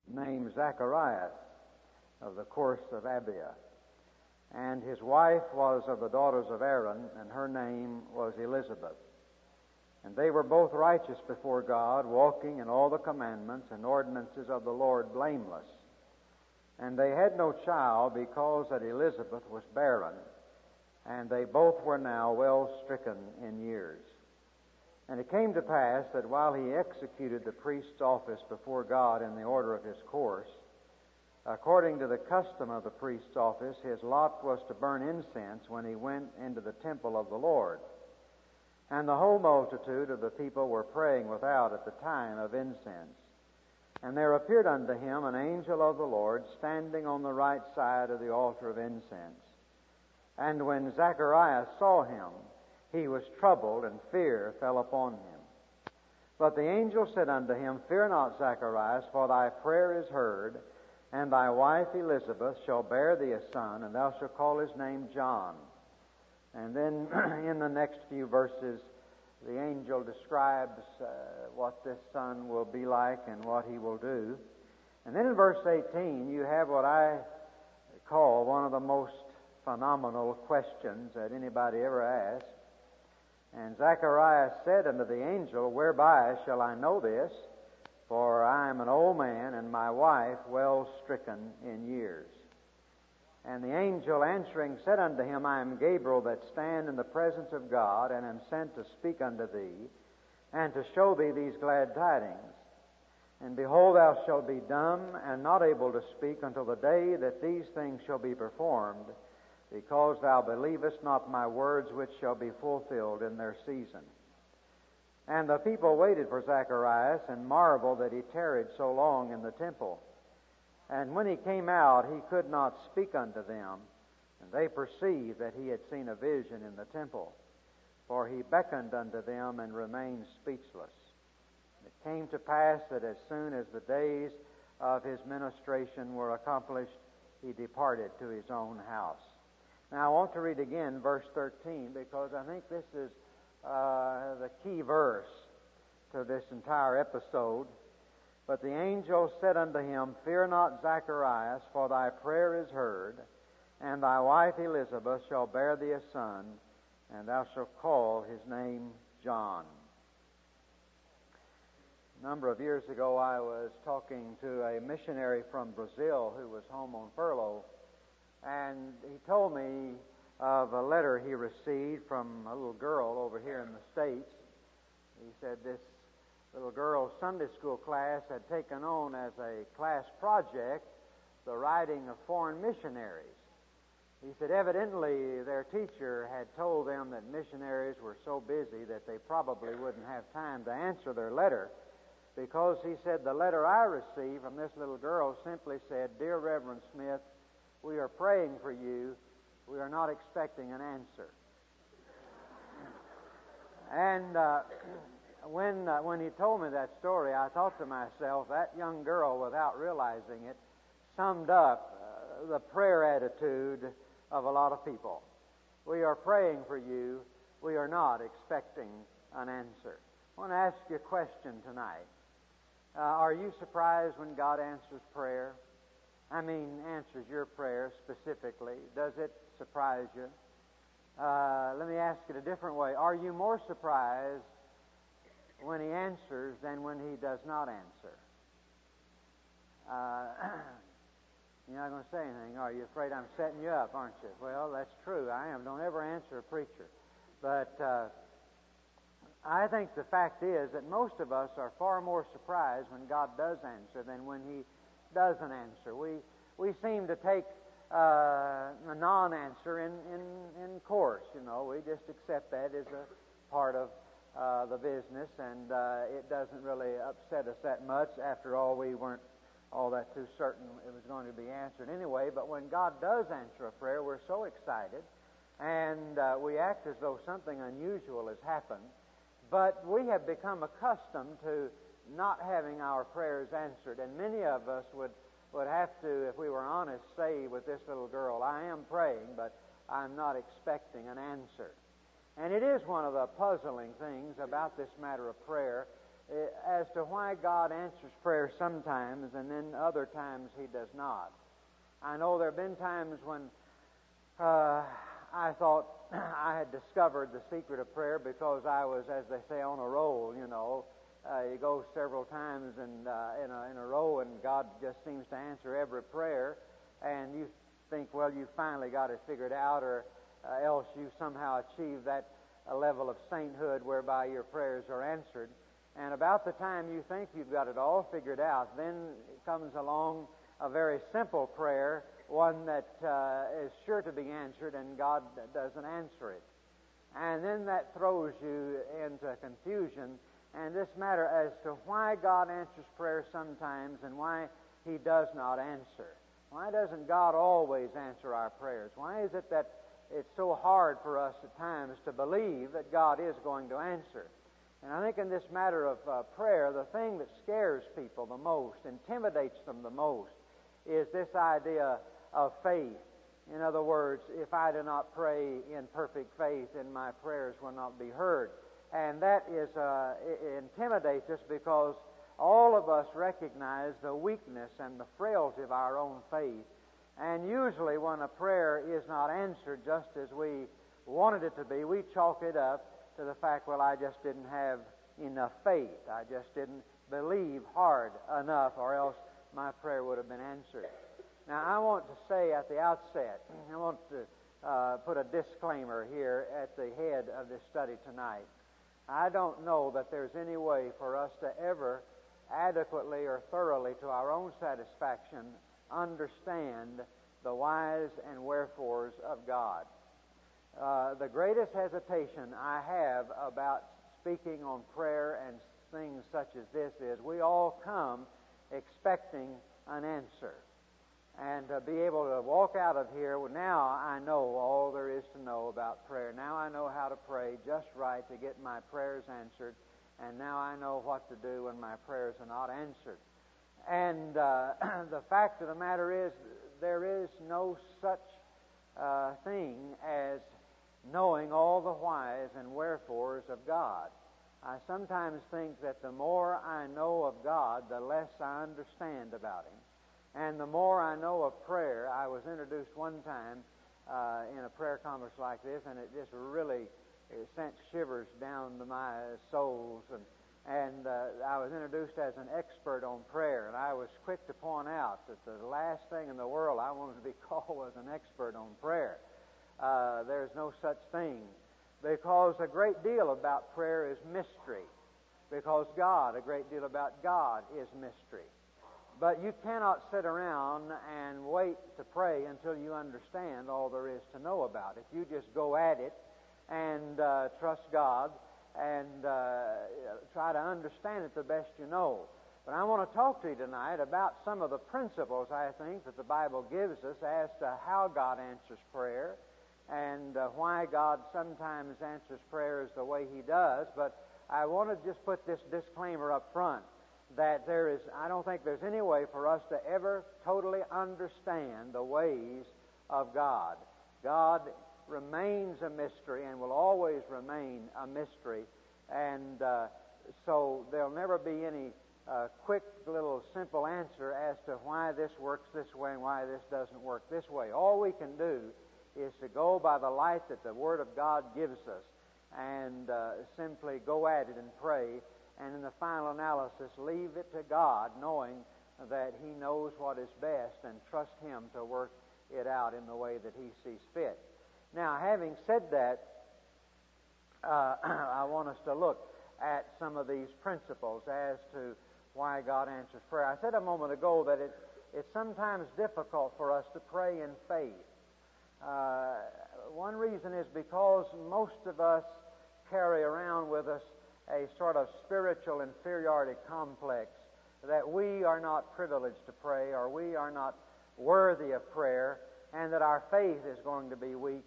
named Zacharias of the course of Abia. And his wife was of the daughters of Aaron, and her name was Elizabeth. And they were both righteous before God, walking in all the commandments and ordinances of the Lord blameless. And they had no child, because that Elizabeth was barren, and they both were now well stricken in years. And it came to pass that while he executed the priest's office before God in the order of his course, according to the custom of the priest's office, his lot was to burn incense when he went into the temple of the Lord. And the whole multitude of the people were praying without at the time of incense. And there appeared unto him an angel of the Lord standing on the right side of the altar of incense. And when Zacharias saw him, he was troubled, and fear fell upon him. But the angel said unto him, Fear not, Zacharias, for thy prayer is heard, and thy wife Elizabeth shall bear thee a son, and thou shalt call his name John. And then in the next few verses, the angel describes what this son will be like and what he will do. And then in verse 18, you have what I call one of the most phenomenal questions that anybody ever asked. And Zacharias said unto the angel, Whereby shall I know this? For I am an old man, and my wife well stricken in years. And the angel answering said unto him, I am Gabriel, that stand in the presence of God, and am sent to speak unto thee, and to show thee these glad tidings. And behold, thou shalt be dumb, and not able to speak until the day that these things shall be performed, because thou believest not my words, which shall be fulfilled in their season. And the people waited for Zacharias, and marveled that he tarried so long in the temple. And when he came out, he could not speak unto them, and they perceived that he had seen a vision in the temple. For he beckoned unto them, and remained speechless. It came to pass that as soon as the days of his ministration were accomplished, he departed to his own house. Now I want to read again verse 13, because I think this is the key verse to this entire episode. But the angel said unto him, Fear not, Zacharias, for thy prayer is heard, and thy wife Elizabeth shall bear thee a son, and thou shalt call his name John. A number of years ago, I was talking to a missionary from Brazil who was home on furlough, and he told me of a letter he received from a little girl over here in the States. He said this little girl's Sunday school class had taken on as a class project the writing of foreign missionaries. He said evidently their teacher had told them that missionaries were so busy that they probably wouldn't have time to answer their letter, because he said the letter I received from this little girl simply said, Dear Reverend Smith, we are praying for you. We are not expecting an answer. And when he told me that story, I thought to myself, that young girl, without realizing it, summed up the prayer attitude of a lot of people. We are praying for you. We are not expecting an answer. I want to ask you a question tonight. Are you surprised when God answers prayer? I mean, answers your prayer specifically. Does it surprise you? Let me ask it a different way. Are you more surprised when He answers than when He does not answer? You're not going to say anything, are you? Afraid I'm setting you up, aren't you? Well, that's true. I am. Don't ever answer a preacher. But I think the fact is that most of us are far more surprised when God does answer than when He doesn't answer. We seem to take a non-answer in course. You know, we just accept that as a part of the business, and it doesn't really upset us that much. After all, we weren't all that too certain it was going to be answered anyway. But when God does answer a prayer, we're so excited, and we act as though something unusual has happened. But we have become accustomed to not having our prayers answered, and many of us would have to, if we were honest, say with this little girl, I am praying, but I'm not expecting an answer. And it is one of the puzzling things about this matter of prayer, as to why God answers prayer sometimes and then other times He does not. I know there have been times when I thought I had discovered the secret of prayer because I was, as they say, on a roll, you know. You go several times in a row and God just seems to answer every prayer, and you think, well, you finally got it figured out, or else you somehow achieved that level of sainthood whereby your prayers are answered. And about the time you think you've got it all figured out, then comes along a very simple prayer, one that is sure to be answered, and God doesn't answer it. And then that throws you into confusion, and this matter as to why God answers prayer sometimes and why He does not answer. Why doesn't God always answer our prayers? Why is it that it's so hard for us at times to believe that God is going to answer? And I think in this matter of prayer, the thing that scares people the most, intimidates them the most, is this idea of faith. In other words, if I do not pray in perfect faith, then my prayers will not be heard. And that is it intimidates us because all of us recognize the weakness and the frailty of our own faith. And usually when a prayer is not answered just as we wanted it to be, we chalk it up to the fact, well, I just didn't have enough faith. I just didn't believe hard enough, or else my prayer would have been answered. Now, I want to say at the outset, I want to put a disclaimer here at the head of this study tonight. I don't know that there's any way for us to ever adequately or thoroughly to our own satisfaction understand the whys and wherefores of God. The greatest hesitation I have about speaking on prayer and things such as this is we all come expecting an answer. And to be able to walk out of here, well, now I know all there is to know about prayer. Now I know how to pray just right to get my prayers answered. And now I know what to do when my prayers are not answered. And the fact of the matter is, there is no such thing as knowing all the whys and wherefores of God. I sometimes think that the more I know of God, the less I understand about Him. And the more I know of prayer, I was introduced one time in a prayer conference like this, and it just really sent shivers down to my soles. And I was introduced as an expert on prayer, and I was quick to point out that the last thing in the world I wanted to be called was an expert on prayer. There's no such thing, because a great deal about prayer is mystery, because a great deal about God is mystery. But you cannot sit around and wait to pray until you understand all there is to know about it. You just go at it and trust God and try to understand it the best you know. But I want to talk to you tonight about some of the principles, I think, that the Bible gives us as to how God answers prayer and why God sometimes answers prayers the way He does. But I want to just put this disclaimer up front, that I don't think there's any way for us to ever totally understand the ways of God. God remains a mystery and will always remain a mystery. And so there'll never be any quick little simple answer as to why this works this way and why this doesn't work this way. All we can do is to go by the light that the Word of God gives us and simply go at it and pray. And in the final analysis, leave it to God, knowing that He knows what is best, and trust Him to work it out in the way that He sees fit. Now, having said that, I want us to look at some of these principles as to why God answers prayer. I said a moment ago that it's sometimes difficult for us to pray in faith. One reason is because most of us carry around with us a sort of spiritual inferiority complex, that we are not privileged to pray, or we are not worthy of prayer, and that our faith is going to be weak.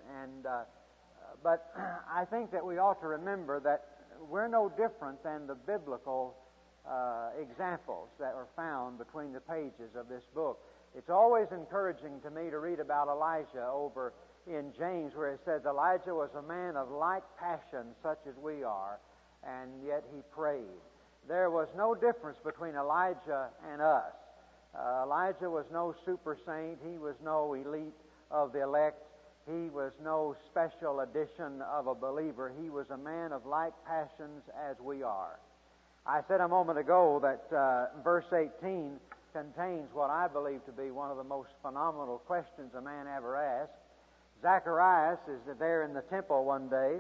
But I think that we ought to remember that we're no different than the biblical examples that are found between the pages of this book. It's always encouraging to me to read about Elijah over in James, where it says Elijah was a man of like passion such as we are, and yet he prayed. there was no difference between Elijah and us. Elijah was no super saint. He was no elite of the elect. He was no special edition of a believer. He was a man of like passions as we are. I said a moment ago that verse 18 contains what I believe to be one of the most phenomenal questions a man ever asked. Zacharias is there in the temple one day,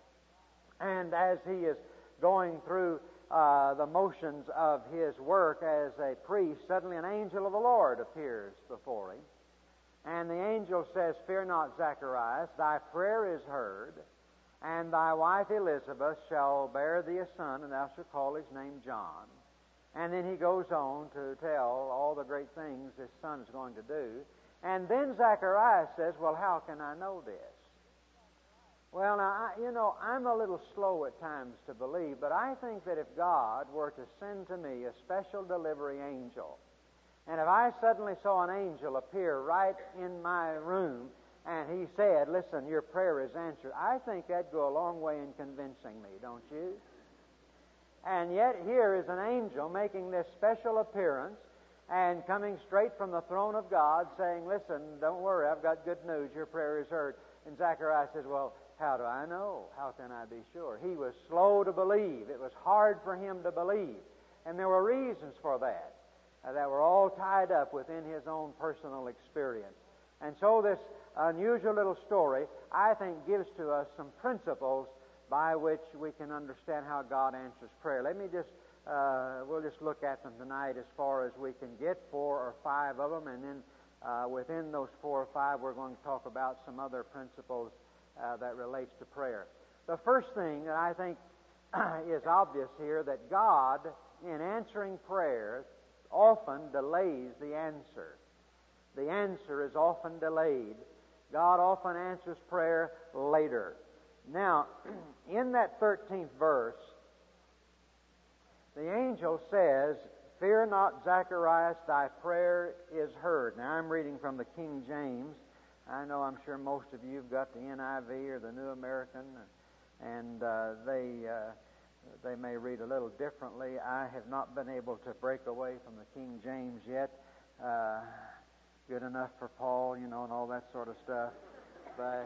and as he is going through the motions of his work as a priest, suddenly an angel of the Lord appears before him. And the angel says, "Fear not, Zacharias, thy prayer is heard, and thy wife Elizabeth shall bear thee a son, and thou shalt call his name John." And then he goes on to tell all the great things his son is going to do. And then Zacharias says, "Well, how can I know this?" Well, now, I'm a little slow at times to believe, but I think that if God were to send to me a special delivery angel, and if I suddenly saw an angel appear right in my room, and he said, "Listen, your prayer is answered," I think that'd go a long way in convincing me, don't you? And yet here is an angel making this special appearance and coming straight from the throne of God saying, "Listen, don't worry, I've got good news, your prayer is heard." And Zacharias says, "Well, how do I know? How can I be sure?" He was slow to believe. It was hard for him to believe. And there were reasons for that that were all tied up within his own personal experience. And so this unusual little story, I think, gives to us some principles by which we can understand how God answers prayer. Let me we'll just look at them tonight as far as we can get, 4 or 5 of them, and then within those 4 or 5 we're going to talk about some other principles that relates to prayer. The first thing that I think is obvious here, that God, in answering prayer, often delays the answer. The answer is often delayed. God often answers prayer later. Now, in that 13th verse, the angel says, "Fear not, Zacharias, thy prayer is heard." Now, I'm reading from the King James. I know I'm sure most of you have got the NIV or the New American, and they may read a little differently. I have not been able to break away from the King James yet. Good enough for Paul, and all that sort of stuff. But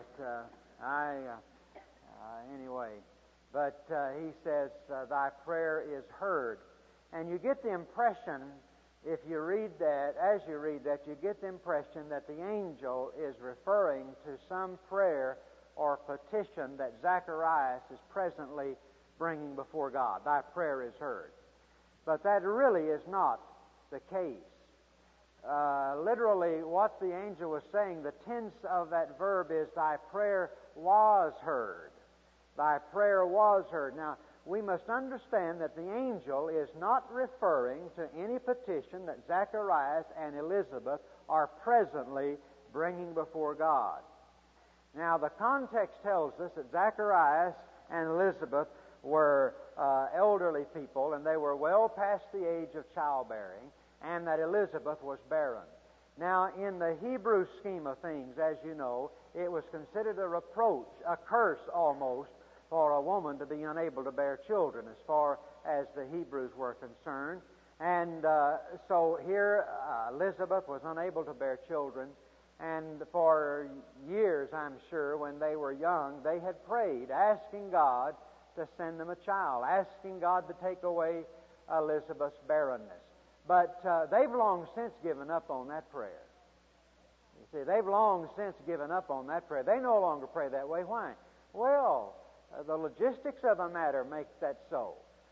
anyway. But he says, "Thy prayer is heard." And you get the impression, if you read that, as you read that, you get the impression that the angel is referring to some prayer or petition that Zacharias is presently bringing before God. Thy prayer is heard. But that really is not the case. Literally, what the angel was saying, the tense of that verb is, "Thy prayer was heard." Thy prayer was heard. Now, we must understand that the angel is not referring to any petition that Zacharias and Elizabeth are presently bringing before God. Now, the context tells us that Zacharias and Elizabeth were elderly people, and they were well past the age of childbearing, and that Elizabeth was barren. Now, in the Hebrew scheme of things, as you know, it was considered a reproach, a curse almost, for a woman to be unable to bear children, as far as the Hebrews were concerned. And so here Elizabeth was unable to bear children, and for years, I'm sure, when they were young, they had prayed, asking God to send them a child, asking God to take away Elizabeth's barrenness. But they've long since given up on that prayer. You see, they've long since given up on that prayer. They no longer pray that way. Why? Well, the logistics of the matter make that so.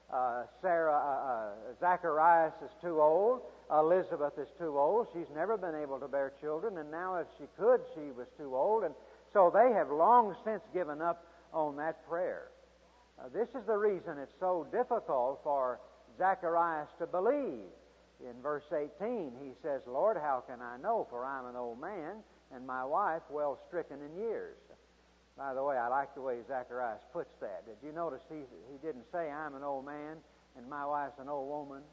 Zacharias is too old. Elizabeth is too old. She's never been able to bear children, and now if she could, she was too old. And so they have long since given up on that prayer. This is the reason it's so difficult for Zacharias to believe. In verse 18, he says, "Lord, how can I know? For I'm an old man, and my wife well stricken in years." By the way, I like the way Zacharias puts that. Did you notice he didn't say, "I'm an old man, and my wife's an old woman"?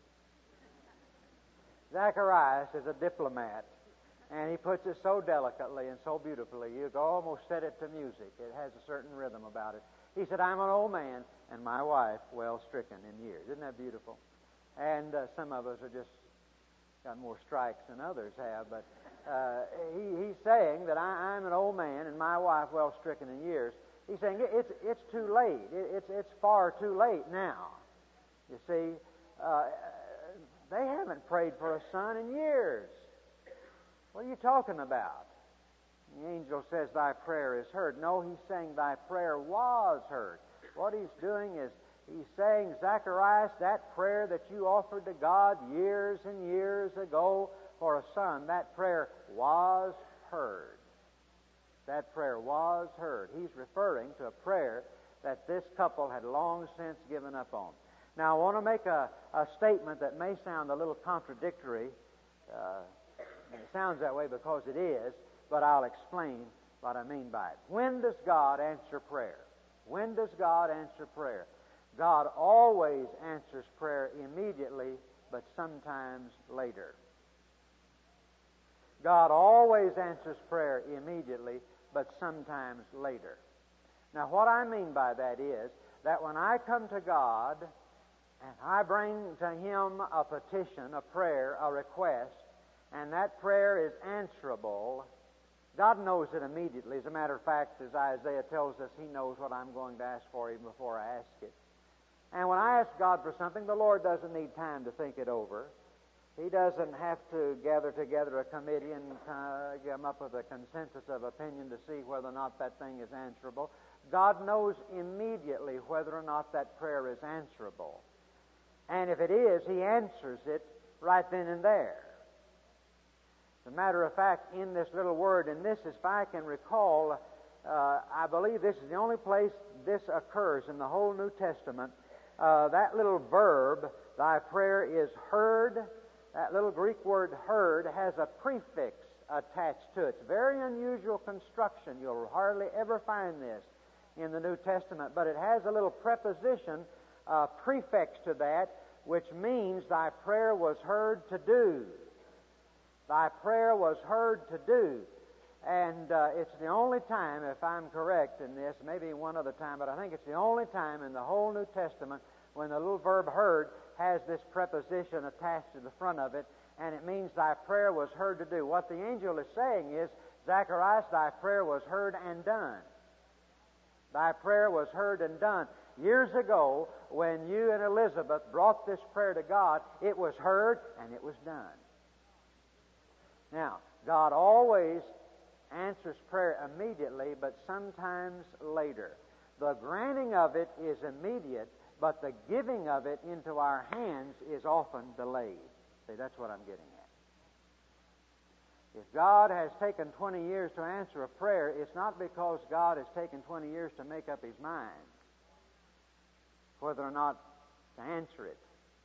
Zacharias is a diplomat, and he puts it so delicately and so beautifully. You could almost set it to music. It has a certain rhythm about it. He said, I'm an old man, and my wife well stricken in years. Isn't that beautiful? And some of us are just got more strikes than others have, but he's saying that I'm an old man, and my wife well stricken in years. He's saying it's too late. It's far too late now. You see, they haven't prayed for a son in years. What are you talking about? The angel says, thy prayer is heard. No, he's saying thy prayer was heard. What he's doing is he's saying, Zacharias, that prayer that you offered to God years and years ago for a son, that prayer was heard. That prayer was heard. He's referring to a prayer that this couple had long since given up on. Now, I want to make a statement that may sound a little contradictory. It sounds that way because it is, but I'll explain what I mean by it. When does God answer prayer? When does God answer prayer? God always answers prayer immediately, but sometimes later. God always answers prayer immediately, but sometimes later. Now, what I mean by that is that when I come to God and I bring to Him a petition, a prayer, a request, and that prayer is answerable, God knows it immediately. As a matter of fact, as Isaiah tells us, He knows what I'm going to ask for even before I ask it. And when I ask God for something, the Lord doesn't need time to think it over. He doesn't have to gather together a committee and come up with a consensus of opinion to see whether or not that thing is answerable. God knows immediately whether or not that prayer is answerable. And if it is, He answers it right then and there. As a matter of fact, in this little word, and this, if I can recall, I believe this is the only place this occurs in the whole New Testament. That little verb, thy prayer is heard, that little Greek word heard has a prefix attached to it. It's very unusual construction. You'll hardly ever find this in the New Testament, but it has a little preposition prefix to that, which means thy prayer was heard to do. Thy prayer was heard to do. And it's the only time, if I'm correct in this, maybe one other time, but I think it's the only time in the whole New Testament when the little verb heard has this preposition attached to the front of it, and it means thy prayer was heard to do. What the angel is saying is, Zacharias, thy prayer was heard and done. Thy prayer was heard and done. Years ago, when you and Elizabeth brought this prayer to God, it was heard and it was done. Now, God always answers prayer immediately, but sometimes later. The granting of it is immediate, but the giving of it into our hands is often delayed. See, that's what I'm getting at. If God has taken 20 years to answer a prayer, it's not because God has taken 20 years to make up His mind whether or not to answer it.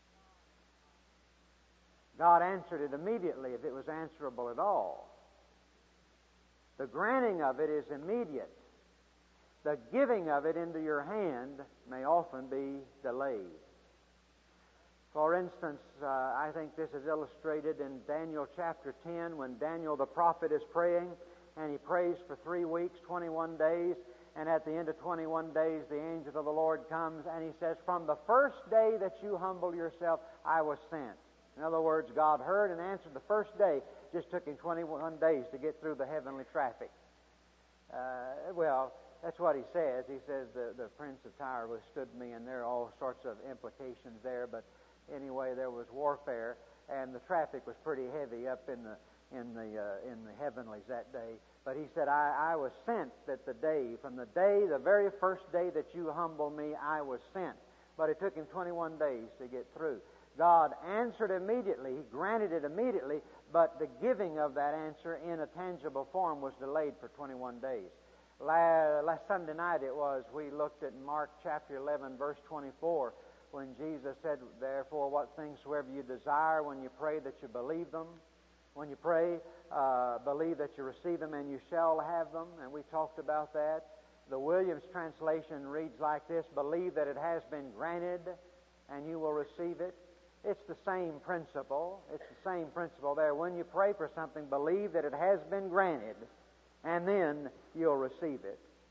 God answered it immediately if it was answerable at all. The granting of it is immediate. The giving of it into your hand may often be delayed. For instance, I think this is illustrated in Daniel chapter 10 when Daniel the prophet is praying, and he prays for 3 weeks, 21 days, and at the end of 21 days the angel of the Lord comes and he says, from the first day that you humble yourself, I was sent. In other words, God heard and answered the first day. It just took Him 21 days to get through the heavenly traffic. Well, that's what he says. He says the prince of Tyre withstood me, and there are all sorts of implications there. But anyway, there was warfare, and the traffic was pretty heavy up in the heavenlies that day. But he said, I was sent that the very first day that you humbled me, I was sent. But it took Him 21 days to get through. God answered immediately. He granted it immediately, but the giving of that answer in a tangible form was delayed for 21 days. Last Sunday night we looked at Mark chapter 11, verse 24, when Jesus said, therefore, what things soever you desire when you pray, that you believe them. When you pray, believe that you receive them and you shall have them. And we talked about that. The Williams translation reads like this, believe that it has been granted and you will receive it. It's the same principle. It's the same principle there. When you pray for something, believe that it has been granted, and then you'll receive it.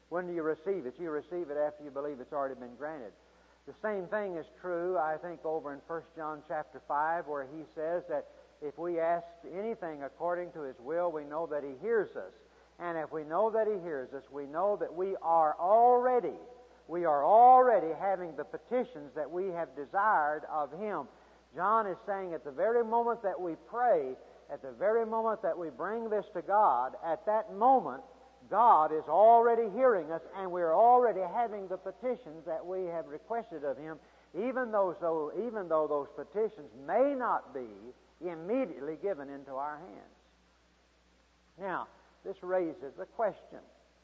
When do you receive it? You receive it after you believe it's already been granted. The same thing is true, I think, over in 1 John chapter 5, where he says that if we ask anything according to His will, we know that He hears us. And if we know that He hears us, we know that we are already having the petitions that we have desired of Him. John is saying at the very moment that we pray, at the very moment that we bring this to God, at that moment, God is already hearing us, and we're already having the petitions that we have requested of Him, even though those petitions may not be immediately given into our hands. Now, this raises the question.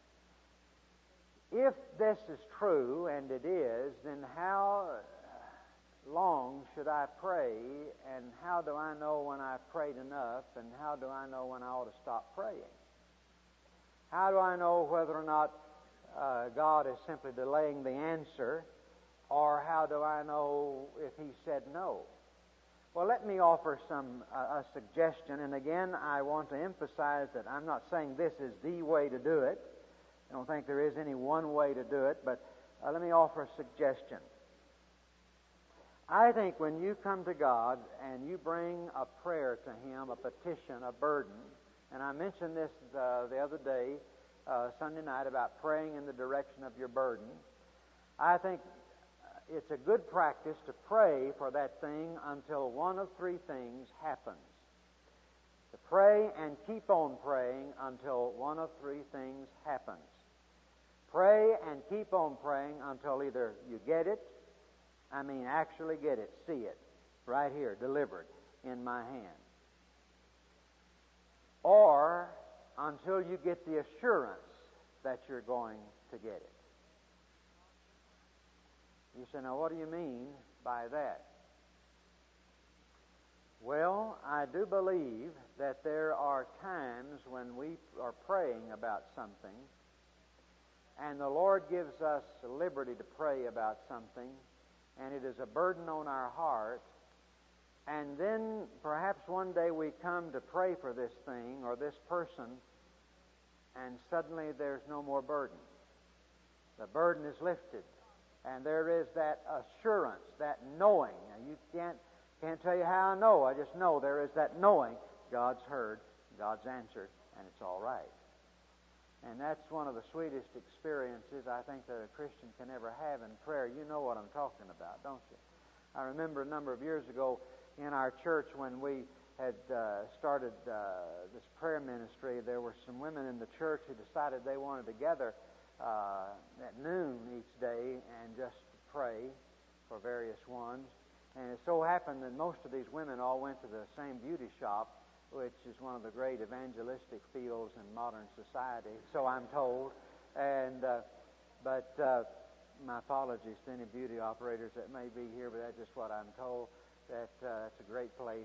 If this is true, and it is, then how long should I pray, and how do I know when I've prayed enough, and how do I know when I ought to stop praying? How do I know whether or not God is simply delaying the answer, or how do I know if He said no? Well, let me offer a suggestion, and again, I want to emphasize that I'm not saying this is the way to do it. I don't think there is any one way to do it, but let me offer a suggestion. I think when you come to God and you bring a prayer to Him, a petition, a burden, and I mentioned this the other day, Sunday night, about praying in the direction of your burden, I think it's a good practice to pray for that thing until one of three things happens. To pray and keep on praying until one of three things happens. Pray and keep on praying until either you get it, actually get it, see it, right here, delivered in my hand, or until you get the assurance that you're going to get it. You say, now what do you mean by that? Well, I do believe that there are times when we are praying about something, and the Lord gives us liberty to pray about something, and it is a burden on our heart, and then perhaps one day we come to pray for this thing or this person, and suddenly there's no more burden. The burden is lifted, and there is that assurance, that knowing. Now, you can't tell you how I know. I just know there is that knowing. God's heard, God's answered, and it's all right. And that's one of the sweetest experiences I think that a Christian can ever have in prayer. You know what I'm talking about, don't you? I remember a number of years ago in our church when we had started this prayer ministry, there were some women in the church who decided they wanted to gather at noon each day and just pray for various ones. And it so happened that most of these women all went to the same beauty shop, which is one of the great evangelistic fields in modern society, so I'm told. And but my apologies to any beauty operators that may be here, but that's just what I'm told. That it's a great place.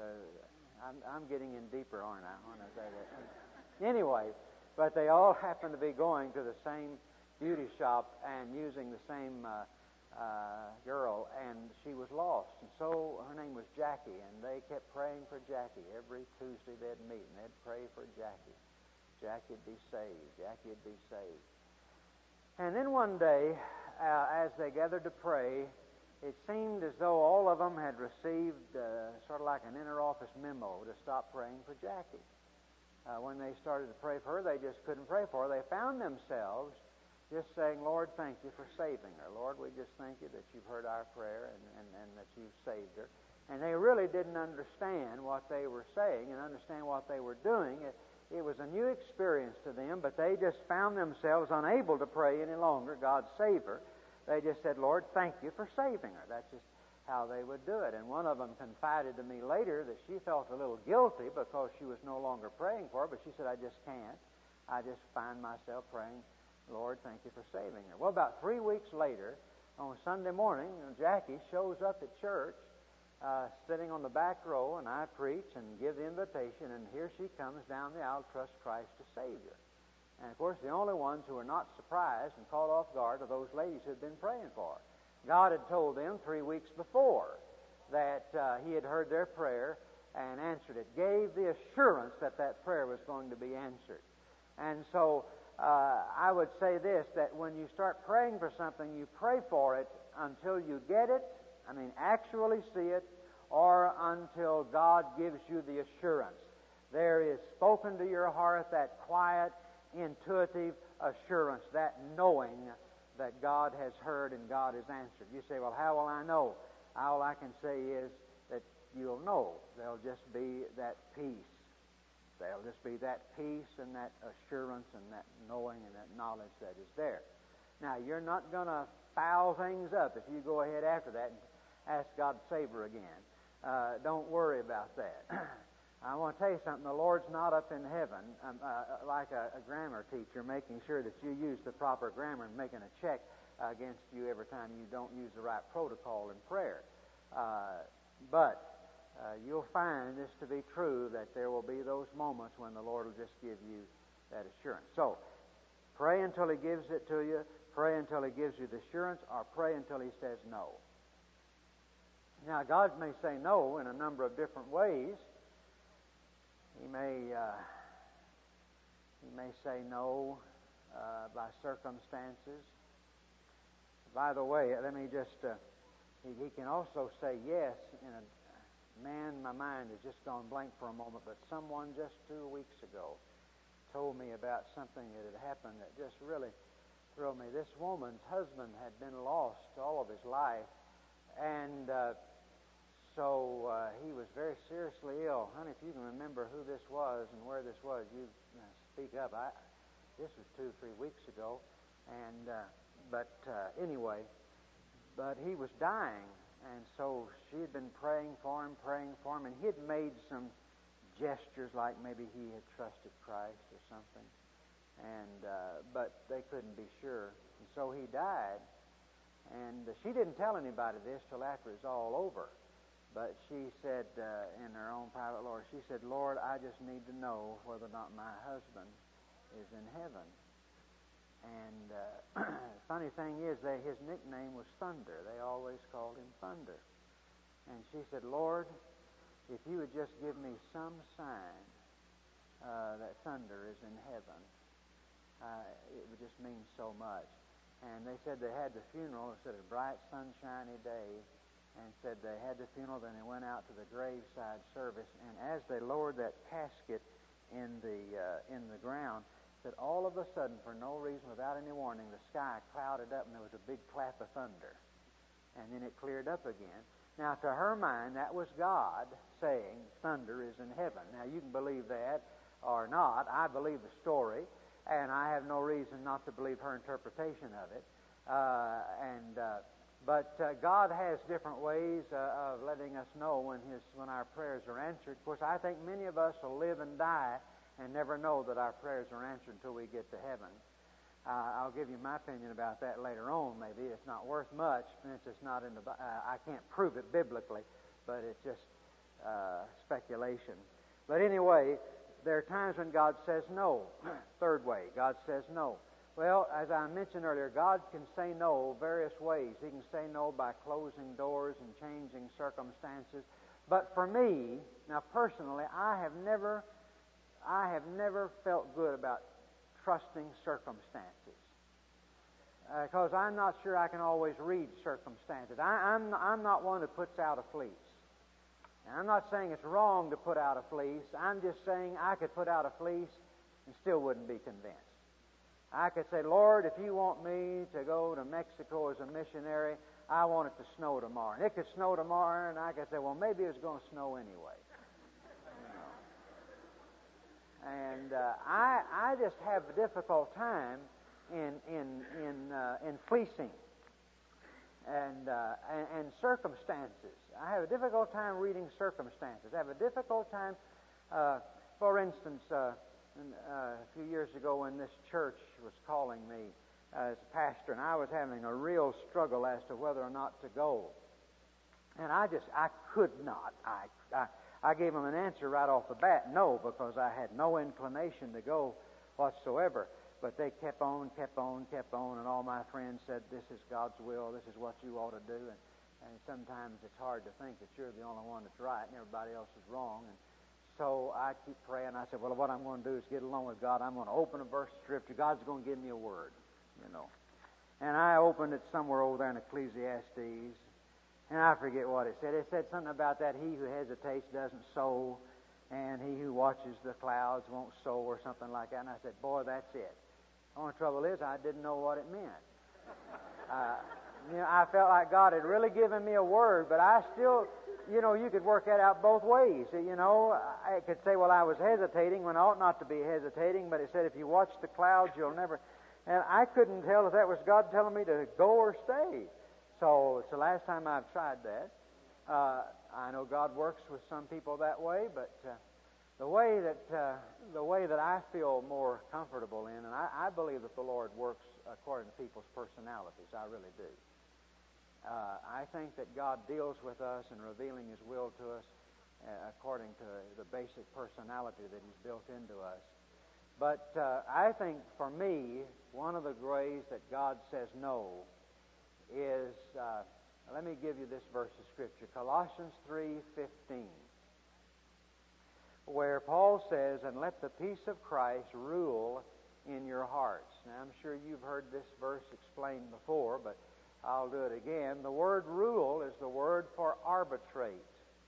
I'm getting in deeper, aren't I, when I say that? Anyway, but they all happen to be going to the same beauty shop and using the same girl, and she was lost. And so her name was Jackie, and they kept praying for Jackie. Every Tuesday they'd meet, and they'd pray for Jackie. Jackie'd be saved. Jackie'd be saved. And then one day, as they gathered to pray, it seemed as though all of them had received sort of like an inter-office memo to stop praying for Jackie. When they started to pray for her, they just couldn't pray for her. They found themselves just saying, Lord, thank you for saving her. Lord, we just thank you that you've heard our prayer and that you've saved her. And they really didn't understand what they were saying and understand what they were doing. It was a new experience to them, but they just found themselves unable to pray any longer, God save her. They just said, Lord, thank you for saving her. That's just how they would do it. And one of them confided to me later that she felt a little guilty because she was no longer praying for her, but she said, I just can't. I just find myself praying, Lord, thank you for saving her. Well, about 3 weeks later, on Sunday morning, Jackie shows up at church, sitting on the back row, and I preach and give the invitation, and here she comes down the aisle, trust Christ as Savior. And, of course, the only ones who were not surprised and caught off guard are those ladies who had been praying for her. God had told them 3 weeks before that He had heard their prayer and answered it, gave the assurance that that prayer was going to be answered. And so I would say this, that when you start praying for something, you pray for it until you get it, actually see it, or until God gives you the assurance. There is spoken to your heart that quiet, intuitive assurance, that knowing that God has heard and God has answered. You say, well, how will I know? All I can say is that you'll know. There'll just be that peace. There'll just be that peace and that assurance and that knowing and that knowledge that is there. Now, you're not going to foul things up if you go ahead after that and ask God to save her again. Don't worry about that. I want to tell you something. The Lord's not up in heaven like a grammar teacher making sure that you use the proper grammar and making a check against you every time you don't use the right protocol in prayer. But you'll find this to be true, that there will be those moments when the Lord will just give you that assurance. So, pray until He gives it to you, pray until He gives you the assurance, or pray until He says no. Now, God may say no in a number of different ways. He may say no by circumstances. By the way, let me just, He can also say yes in a, man, my mind has just gone blank for a moment, but someone just 2 weeks ago told me about something that had happened that just really thrilled me. This woman's husband had been lost all of his life, and so he was very seriously ill. Honey, if you can remember who this was and where this was, you speak up. This was 2 or 3 weeks ago, and anyway, but he was dying, and so she had been praying for him, and he had made some gestures like maybe he had trusted Christ or something, and but they couldn't be sure, and so he died. And she didn't tell anybody this till after it was all over. But she said, in her own private Lord, she said, Lord, I just need to know whether or not my husband is in heaven. And the funny thing is, his nickname was Thunder. They always called him Thunder. And she said, Lord, if you would just give me some sign that Thunder is in heaven, it would just mean so much. And they said they had the funeral. It said a bright, sunshiny day. And said they had the funeral, then they went out to the graveside service. And as they lowered that casket in the ground, said all of a sudden, for no reason, without any warning, the sky clouded up and there was a big clap of thunder. And then it cleared up again. Now, to her mind, that was God saying thunder is in heaven. Now, you can believe that or not. I believe the story, and I have no reason not to believe her interpretation of it. But God has different ways of letting us know when our prayers are answered. Of course, I think many of us will live and die and never know that our prayers are answered until we get to heaven. I'll give you my opinion about that later on, maybe. It's not worth much, since it's not in the I can't prove it biblically, but it's just speculation. But anyway, there are times when God says no. Third way, God says no. Well, as I mentioned earlier, God can say no various ways. He can say no by closing doors and changing circumstances. But for me, now personally, I have never felt good about trusting circumstances. Because I'm not sure I can always read circumstances. I'm not one who puts out a fleece. And I'm not saying it's wrong to put out a fleece. I'm just saying I could put out a fleece and still wouldn't be convinced. I could say, Lord, if you want me to go to Mexico as a missionary, I want it to snow tomorrow. And it could snow tomorrow, and I could say, well, maybe it's going to snow anyway. You know. And I just have a difficult time in fleecing and circumstances. I have a difficult time reading circumstances. I have a difficult time, for instance, a few years ago when this church was calling me as a pastor, and I was having a real struggle as to whether or not to go. And I could not. I gave them an answer right off the bat, no, because I had no inclination to go whatsoever. But they kept on, and all my friends said, this is God's will, this is what you ought to do. And sometimes it's hard to think that you're the only one that's right and everybody else is wrong. And so I keep praying. I said, well, what I'm going to do is get along with God. I'm going to open a verse of Scripture. God's going to give me a word, you know. And I opened it somewhere over there in Ecclesiastes, and I forget what it said. It said something about that he who hesitates doesn't sow, and he who watches the clouds won't sow, or something like that. And I said, boy, that's it. The only trouble is I didn't know what it meant. I felt like God had really given me a word, but I still, you could work that out both ways. I could say, well, I was hesitating when I ought not to be hesitating, but it said if you watch the clouds, you'll never... And I couldn't tell if that was God telling me to go or stay. So it's the last time I've tried that. I know God works with some people that way, but the way that I feel more comfortable in, and I believe that the Lord works according to people's personalities. I really do. I think that God deals with us in revealing His will to us according to the basic personality that He's built into us. But I think for me, one of the ways that God says no is, let me give you this verse of Scripture, Colossians 3:15, where Paul says, and let the peace of Christ rule in your hearts. Now, I'm sure you've heard this verse explained before, but I'll do it again. The word rule is the word for arbitrate.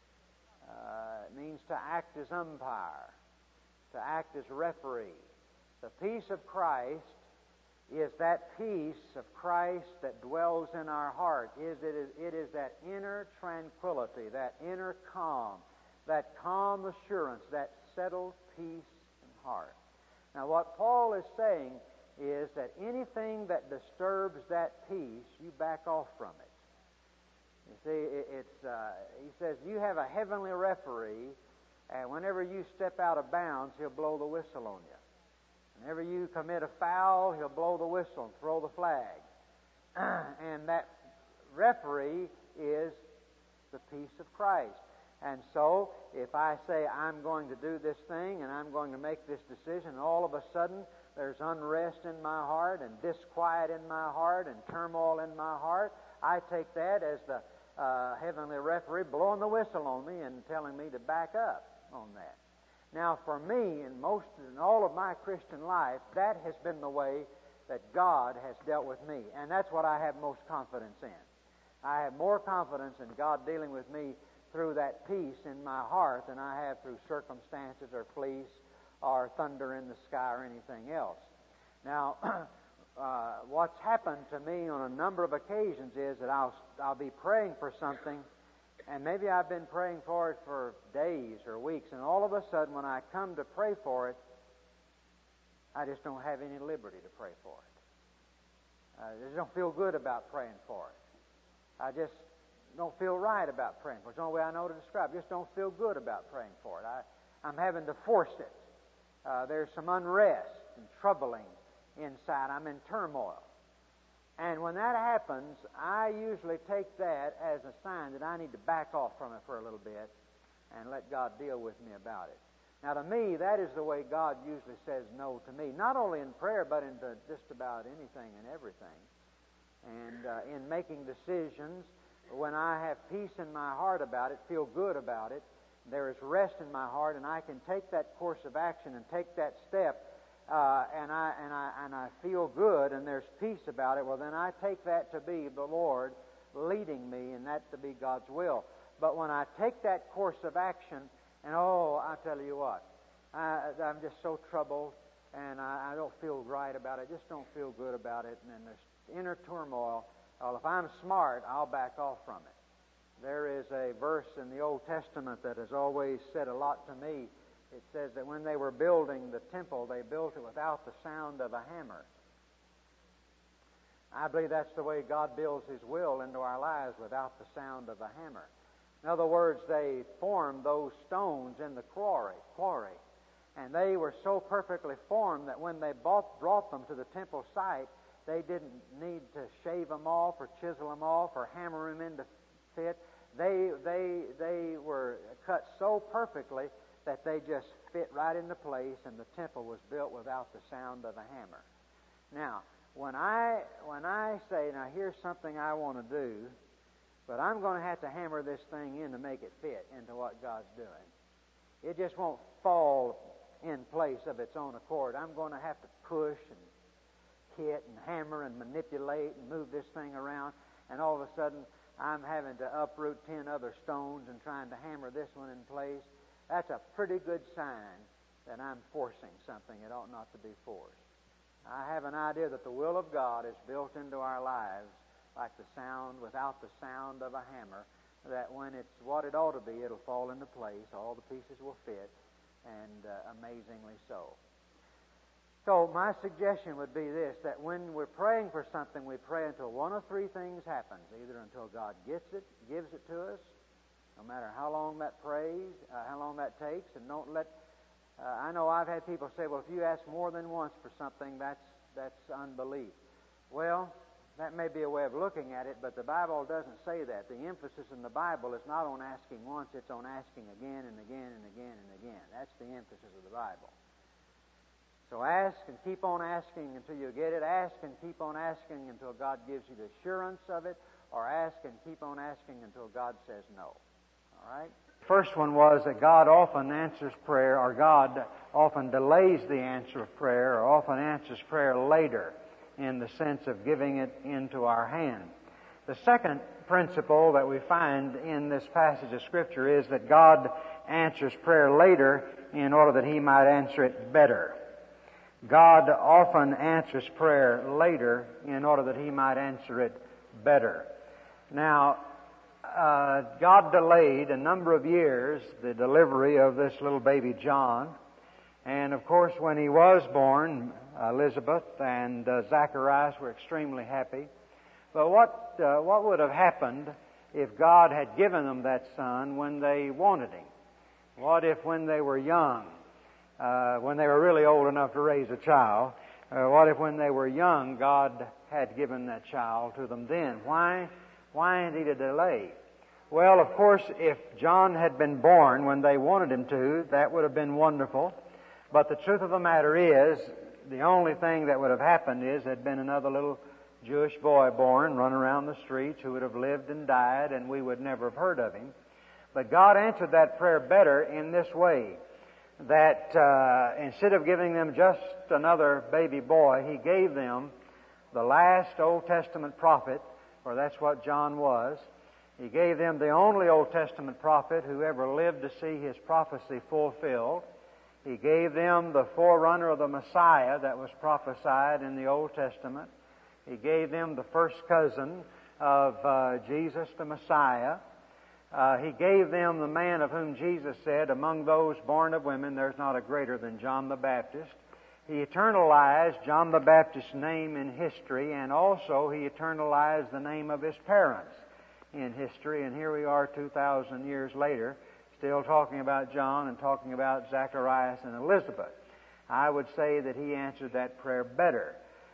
It means to act as umpire, to act as referee. The peace of Christ is that peace of Christ that dwells in our heart. It is that inner tranquility, that inner calm, that calm assurance, that settled peace in heart. Now, what Paul is saying is that anything that disturbs that peace, you back off from it. You see, he says, you have a heavenly referee, and whenever you step out of bounds, he'll blow the whistle on you. Whenever you commit a foul, he'll blow the whistle and throw the flag. And that referee is the peace of Christ. And so, if I say I'm going to do this thing and I'm going to make this decision, and all of a sudden there's unrest in my heart and disquiet in my heart and turmoil in my heart, I take that as the heavenly referee blowing the whistle on me and telling me to back up on that. Now, for me, in all of my Christian life, that has been the way that God has dealt with me, and that's what I have most confidence in. I have more confidence in God dealing with me through that peace in my heart than I have through circumstances or fleece or thunder in the sky or anything else. Now, what's happened to me on a number of occasions is that I'll be praying for something, and maybe I've been praying for it for days or weeks, and all of a sudden when I come to pray for it, I just don't have any liberty to pray for it. I just don't feel good about praying for it. I just don't feel right about praying for it. It's the only way I know to describe it. I just don't feel good about praying for it. I'm having to force it. There's some unrest and troubling inside. I'm in turmoil. And when that happens, I usually take that as a sign that I need to back off from it for a little bit and let God deal with me about it. Now, to me, that is the way God usually says no to me, not only in prayer, but in just about anything and everything. And in making decisions, when I have peace in my heart about it, feel good about it, there is rest in my heart, and I can take that course of action and take that step, and I feel good, and there's peace about it. Well, then I take that to be the Lord leading me, and that to be God's will. But when I take that course of action, and I tell you what, I'm just so troubled, and I don't feel right about it. I just don't feel good about it, and then there's inner turmoil. Well, if I'm smart, I'll back off from it. There is a verse in the Old Testament that has always said a lot to me. It says that when they were building the temple, they built it without the sound of a hammer. I believe that's the way God builds His will into our lives, without the sound of a hammer. In other words, they formed those stones in the quarry, and they were so perfectly formed that when they brought them to the temple site, they didn't need to shave them off or chisel them off or hammer them into fit. They were cut so perfectly that they just fit right into place, and the temple was built without the sound of a hammer. Now, when I say, now here's something I want to do, but I'm going to have to hammer this thing in to make it fit into what God's doing. It just won't fall in place of its own accord. I'm going to have to push and hit and hammer and manipulate and move this thing around, and all of a sudden I'm having to uproot 10 other stones and trying to hammer this one in place. That's a pretty good sign that I'm forcing something that ought not to be forced. I have an idea that the will of God is built into our lives like the sound, without the sound of a hammer, that when it's what it ought to be, it'll fall into place, all the pieces will fit, and amazingly so. So my suggestion would be this, that when we're praying for something, we pray until one of three things happens, either until God gives it to us, no matter how long that how long that takes, and don't let... I know I've had people say, well, if you ask more than once for something, that's unbelief. Well, that may be a way of looking at it, but the Bible doesn't say that. The emphasis in the Bible is not on asking once, it's on asking again and again and again and again. That's the emphasis of the Bible. So ask and keep on asking until you get it. Ask and keep on asking until God gives you the assurance of it, or ask and keep on asking until God says no. All right? First one was that God often answers prayer, or God often delays the answer of prayer, or often answers prayer later in the sense of giving it into our hand. The second principle that we find in this passage of Scripture is that God answers prayer later in order that He might answer it better. God often answers prayer later in order that He might answer it better. Now, God delayed a number of years the delivery of this little baby John. And of course, when he was born, Elizabeth and Zacharias were extremely happy. But what would have happened if God had given them that son when they wanted him? What if when they were young, when they were really old enough to raise a child, what if when they were young God had given that child to them then? Why indeed a delay? Well, of course, if John had been born when they wanted him to, that would have been wonderful. But the truth of the matter is, the only thing that would have happened is there'd been another little Jewish boy born, run around the streets, who would have lived and died, and we would never have heard of him. But God answered that prayer better in this way, that instead of giving them just another baby boy, He gave them the last Old Testament prophet, for that's what John was. He gave them the only Old Testament prophet who ever lived to see his prophecy fulfilled. He gave them the forerunner of the Messiah that was prophesied in the Old Testament. He gave them the first cousin of Jesus, the Messiah. He gave them the man of whom Jesus said, among those born of women, there's not a greater than John the Baptist. He eternalized John the Baptist's name in history, and also He eternalized the name of his parents in history. And here we are 2,000 years later, still talking about John and talking about Zacharias and Elizabeth. I would say that He answered that prayer better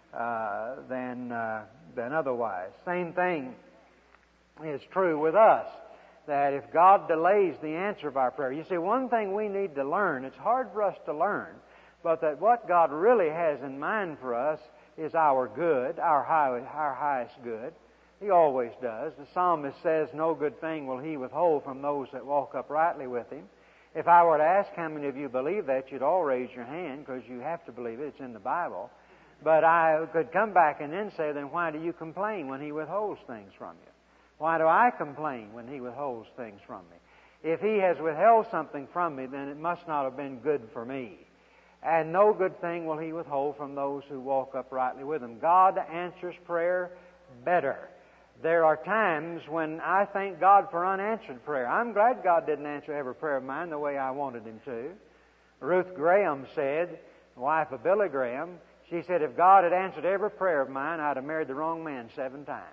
than otherwise. Same thing is true with us, that if God delays the answer of our prayer... You see, one thing we need to learn, it's hard for us to learn, but that what God really has in mind for us is our good, our highest good. He always does. The psalmist says, no good thing will He withhold from those that walk uprightly with Him. If I were to ask how many of you believe that, you'd all raise your hand, because you have to believe it. It's in the Bible. But I could come back and then say, then why do you complain when He withholds things from you? Why do I complain when He withholds things from me? If He has withheld something from me, then it must not have been good for me. And no good thing will He withhold from those who walk uprightly with Him. God answers prayer better. There are times when I thank God for unanswered prayer. I'm glad God didn't answer every prayer of mine the way I wanted Him to. Ruth Graham said, the wife of Billy Graham, she said, if God had answered every prayer of mine, I'd have married the wrong man 7 times.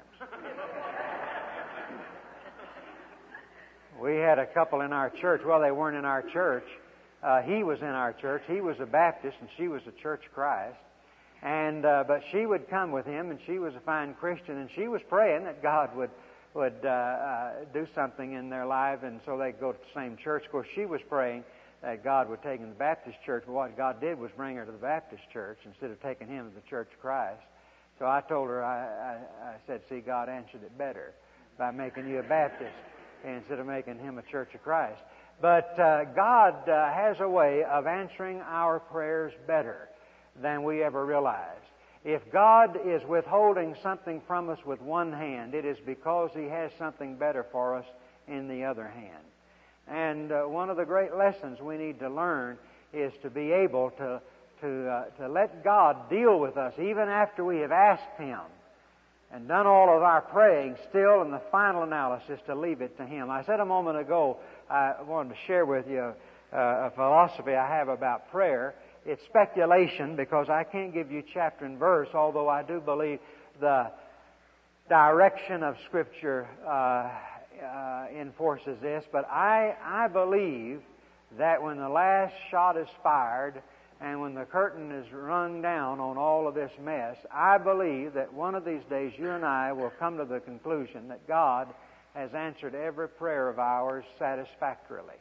We had a couple in our church. Well, they weren't in our church. He was in our church. He was a Baptist, and she was a Church of Christ. And but she would come with him, and she was a fine Christian, and she was praying that God would do something in their life, and so they'd go to the same church. Of course, she was praying that God would take him to the Baptist church, but what God did was bring her to the Baptist church instead of taking him to the Church of Christ. So I told her, I said, see, God answered it better by making you a Baptist instead of making him a Church of Christ. But God has a way of answering our prayers better than we ever realized. If God is withholding something from us with one hand, it is because He has something better for us in the other hand. And one of the great lessons we need to learn is to be able to let God deal with us even after we have asked Him and done all of our praying, still in the final analysis to leave it to Him. I said a moment ago, I wanted to share with you a philosophy I have about prayer. It's speculation because I can't give you chapter and verse, although I do believe the direction of Scripture enforces this. But I believe that when the last shot is fired and when the curtain is rung down on all of this mess, I believe that one of these days you and I will come to the conclusion that God has answered every prayer of ours satisfactorily.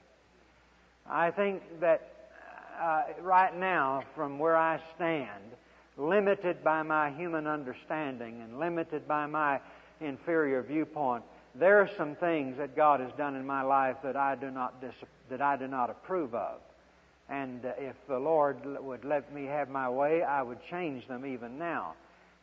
I think that right now, from where I stand, limited by my human understanding and limited by my inferior viewpoint, there are some things that God has done in my life that I do not approve of. And if the Lord would let me have my way, I would change them even now.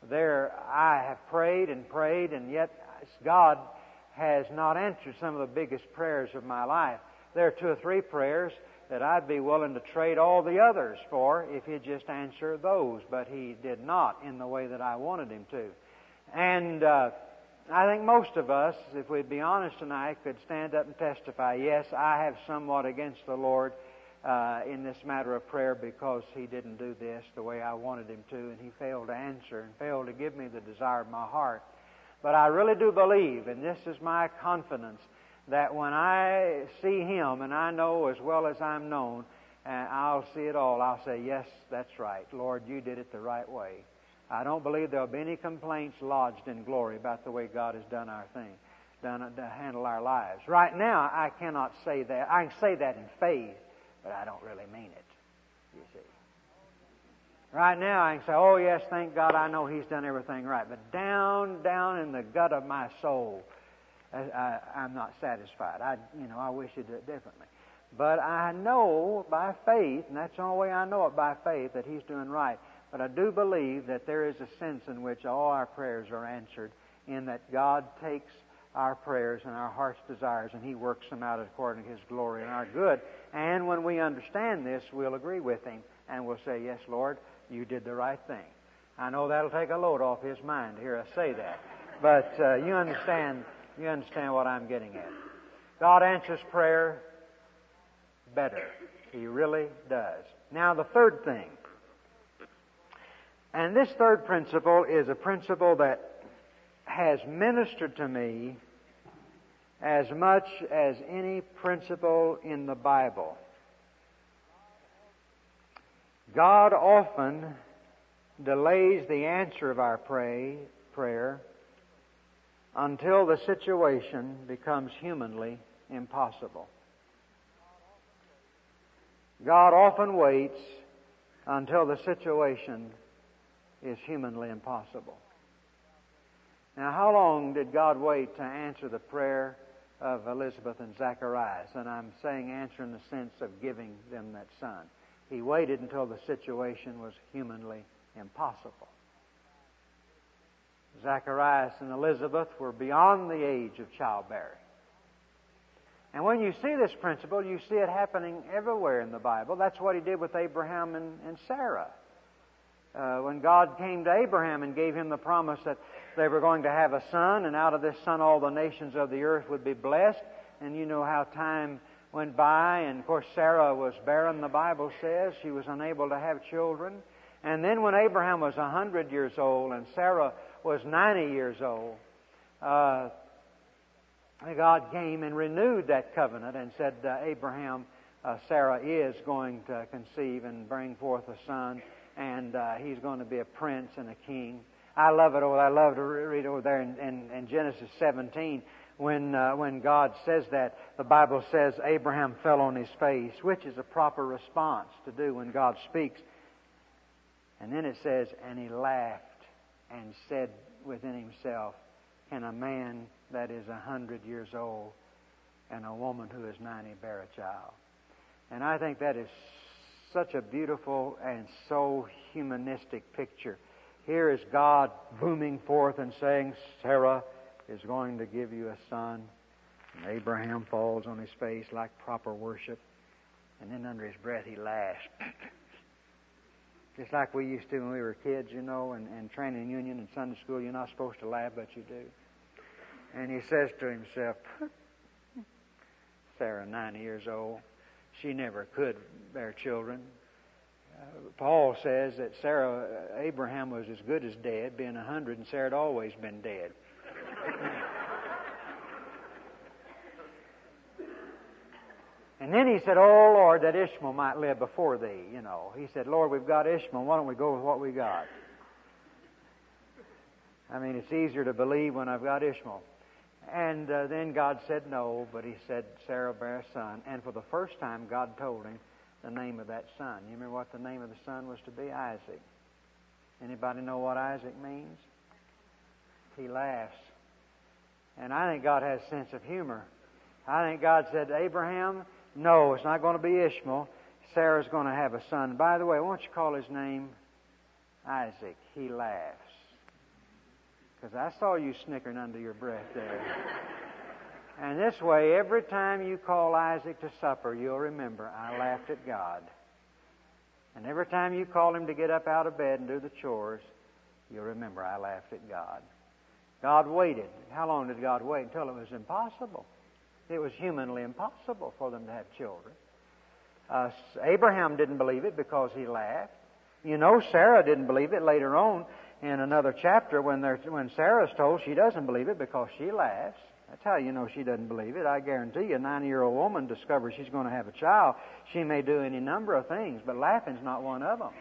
I have prayed, and yet God has not answered some of the biggest prayers of my life. There are 2 or 3 prayers that I'd be willing to trade all the others for if He'd just answer those, but He did not in the way that I wanted Him to. And I think most of us, if we'd be honest tonight, could stand up and testify, yes, I have somewhat against the Lord in this matter of prayer because He didn't do this the way I wanted Him to, and He failed to answer and failed to give me the desire of my heart. But I really do believe, and this is my confidence, that when I see Him, and I know as well as I'm known, I'll see it all. I'll say, yes, that's right. Lord, You did it the right way. I don't believe there'll be any complaints lodged in glory about the way God has done our thing, to handle our lives. Right now, I cannot say that. I can say that in faith, but I don't really mean it, you see. Right now, I can say, oh, yes, thank God, I know He's done everything right. But down in the gut of my soul, I'm not satisfied. I wish He'd do it differently. But I know by faith, and that's the only way I know it, by faith, that He's doing right. But I do believe that there is a sense in which all our prayers are answered, in that God takes our prayers and our heart's desires and He works them out according to His glory and our good. And when we understand this, we'll agree with Him and we'll say, yes, Lord, You did the right thing. I know that'll take a load off His mind to hear us say that. But you understand what I'm getting at. God answers prayer better. He really does. Now, the third thing. And this third principle is a principle that has ministered to me as much as any principle in the Bible. God often delays the answer of our prayer until the situation becomes humanly impossible. God often waits until the situation is humanly impossible. Now, how long did God wait to answer the prayer of Elizabeth and Zacharias? And I'm saying answer in the sense of giving them that son. He waited until the situation was humanly impossible. Zacharias and Elizabeth were beyond the age of childbearing. And when you see this principle, you see it happening everywhere in the Bible. That's what He did with Abraham and Sarah. When God came to Abraham and gave him the promise that they were going to have a son, and out of this son all the nations of the earth would be blessed. And you know how time went by, and of course Sarah was barren, the Bible says. She was unable to have children. And then when Abraham was 100 years old and Sarah was 90 years old, God came and renewed that covenant and said, Abraham, Sarah is going to conceive and bring forth a son, and he's going to be a prince and a king. I love it. I love to read over there in Genesis 17 when God says that. The Bible says Abraham fell on his face, which is a proper response to do when God speaks. And then it says, and he laughed and said within himself, can a man that is 100 years old and a woman who is 90 bear a child. And I think that is such a beautiful and so humanistic picture. Here is God booming forth and saying, Sarah is going to give you a son. And Abraham falls on his face like proper worship. And then under his breath he laughs. Just like we used to when we were kids, and training union and Sunday school, you're not supposed to laugh, but you do. And he says to himself, Sarah, 90 years old, she never could bear children. Paul says that Abraham was as good as dead, being 100, and Sarah had always been dead. And then he said, oh, Lord, that Ishmael might live before thee, He said, Lord, we've got Ishmael. Why don't we go with what we got? I mean, it's easier to believe when I've got Ishmael. And then God said no, but He said, Sarah bear a son. And for the first time, God told him the name of that son. You remember what the name of the son was to be? Isaac. Anybody know what Isaac means? He laughs. And I think God has a sense of humor. I think God said, Abraham, no, it's not going to be Ishmael. Sarah's going to have a son. By the way, why don't you call his name Isaac? He laughs. Because I saw you snickering under your breath there. And this way, every time you call Isaac to supper, you'll remember, I laughed at God. And every time you call him to get up out of bed and do the chores, you'll remember, I laughed at God. God waited. How long did God wait? Until it was impossible. It was humanly impossible for them to have children. Abraham didn't believe it because he laughed. Sarah didn't believe it later on in another chapter when Sarah's told she doesn't believe it because she laughs. That's how you know she doesn't believe it. I guarantee you, a 90-year-old woman discovers she's going to have a child. She may do any number of things, but laughing's not one of them.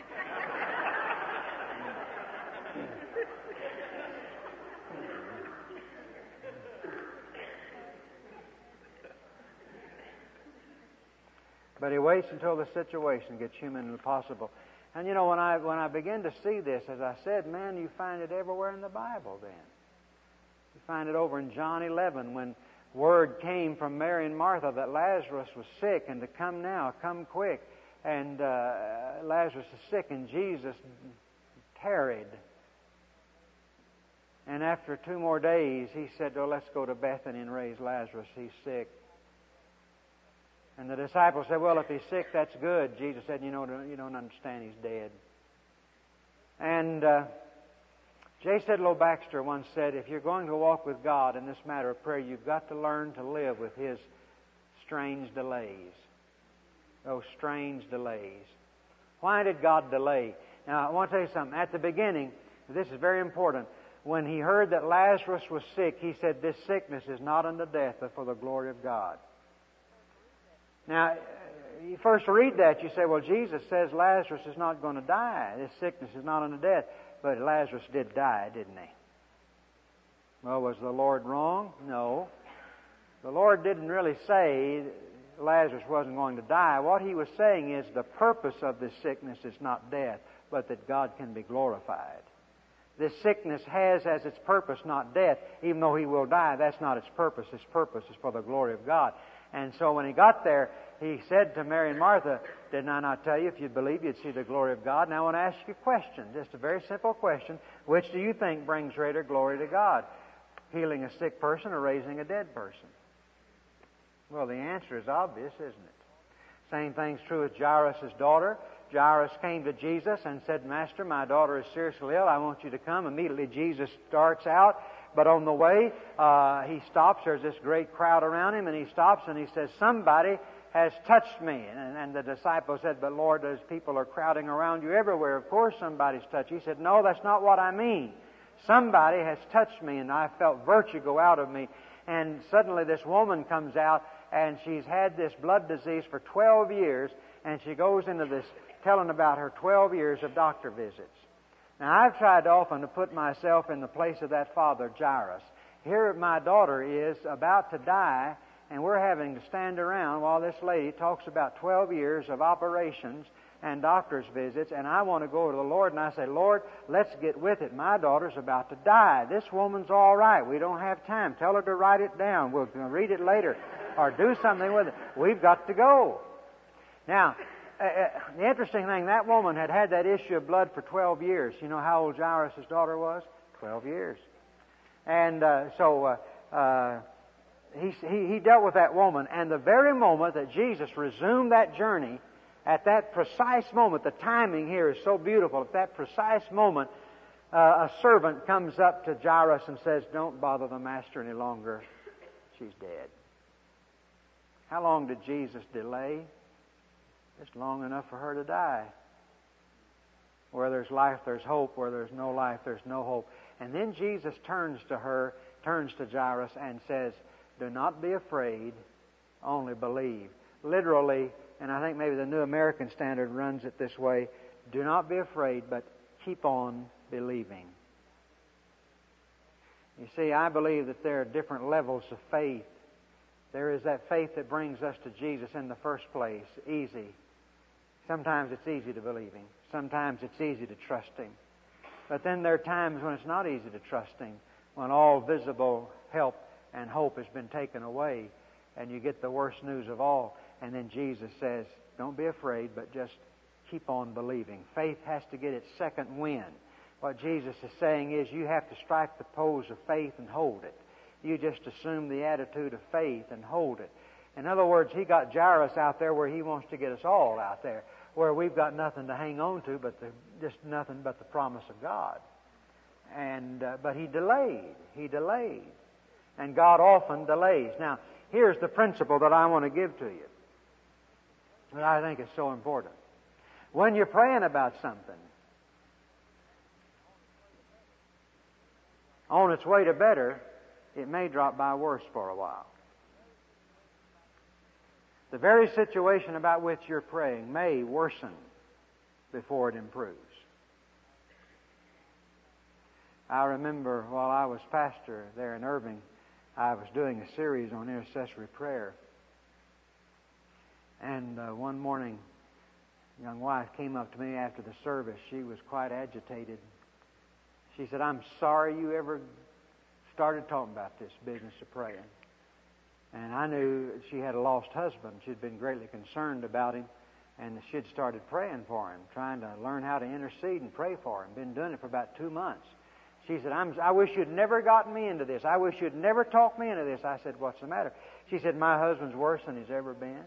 But he waits until the situation gets humanly possible. And when I begin to see this, as I said, man, you find it everywhere in the Bible then. You find it over in John 11 when word came from Mary and Martha that Lazarus was sick and to come now, come quick. And Lazarus is sick and Jesus tarried. And after 2 more days, he said, oh, let's go to Bethany and raise Lazarus. He's sick. And the disciples said, well, if he's sick, that's good. Jesus said, you don't understand, he's dead. And J. Sidlow Baxter once said, if you're going to walk with God in this matter of prayer, you've got to learn to live with His strange delays. Those strange delays. Why did God delay? Now, I want to tell you something. At the beginning, this is very important. When He heard that Lazarus was sick, He said, this sickness is not unto death, but for the glory of God. Now, you first read that, you say, well, Jesus says Lazarus is not going to die. This sickness is not unto death. But Lazarus did die, didn't he? Well, was the Lord wrong? No. The Lord didn't really say Lazarus wasn't going to die. What He was saying is the purpose of this sickness is not death, but that God can be glorified. This sickness has as its purpose not death. Even though he will die, that's not its purpose. Its purpose is for the glory of God. And so when he got there, he said to Mary and Martha, didn't I not tell you if you'd believe you'd see the glory of God? Now I want to ask you a question, just a very simple question. Which do you think brings greater glory to God? Healing a sick person or raising a dead person? Well, the answer is obvious, isn't it? Same thing's true with Jairus' daughter. Jairus came to Jesus and said, Master, my daughter is seriously ill. I want you to come. Immediately Jesus starts out. But on the way, he stops. There's this great crowd around him, and he stops and he says, somebody has touched me. And the disciple said, but Lord, those people are crowding around you everywhere. Of course somebody's touched you. He said, no, that's not what I mean. Somebody has touched me, and I felt virtue go out of me. And suddenly this woman comes out, and she's had this blood disease for 12 years, and she goes into this telling about her 12 years of doctor visits. Now, I've tried often to put myself in the place of that father, Jairus. Here my daughter is about to die, and we're having to stand around while this lady talks about 12 years of operations and doctor's visits, and I want to go to the Lord, and I say, Lord, let's get with it. My daughter's about to die. This woman's all right. We don't have time. Tell her to write it down. We'll read it later. or do something with it. We've got to go. Now, the interesting thing, that woman had had that issue of blood for 12 years. You know how old Jairus' daughter was? 12 years. And he dealt with that woman, and the very moment that Jesus resumed that journey, at that precise moment, the timing here is so beautiful, at that precise moment, a servant comes up to Jairus and says, "Don't bother the master any longer. She's dead." How long did Jesus delay? Just long enough for her to die. Where there's life, there's hope. Where there's no life, there's no hope. And then Jesus turns to Jairus and says, "Do not be afraid, only believe." Literally, and I think maybe the New American Standard runs it this way, do not be afraid, but keep on believing. You see, I believe that there are different levels of faith. There is that faith that brings us to Jesus in the first place, easy. Sometimes it's easy to believe Him. Sometimes it's easy to trust Him. But then there are times when it's not easy to trust Him, when all visible help and hope has been taken away, and you get the worst news of all. And then Jesus says, don't be afraid, but just keep on believing. Faith has to get its second wind. What Jesus is saying is you have to strike the pose of faith and hold it. You just assume the attitude of faith and hold it. In other words, He got Jairus out there where He wants to get us all out there, where we've got nothing to hang on to, but just nothing but the promise of God. But He delayed. He delayed. And God often delays. Now, here's the principle that I want to give to you that I think is so important. When you're praying about something, on its way to better, it may drop by worse for a while. The very situation about which you're praying may worsen before it improves. I remember while I was pastor there in Irving, I was doing a series on intercessory prayer. And one morning, a young wife came up to me after the service. She was quite agitated. She said, "I'm sorry you ever started talking about this business of praying." And I knew she had a lost husband. She'd been greatly concerned about him. And she'd started praying for him, trying to learn how to intercede and pray for him. Been doing it for about 2 months. She said, I wish you'd never gotten me into this. I wish you'd never talked me into this. I said, "What's the matter?" She said, "My husband's worse than he's ever been."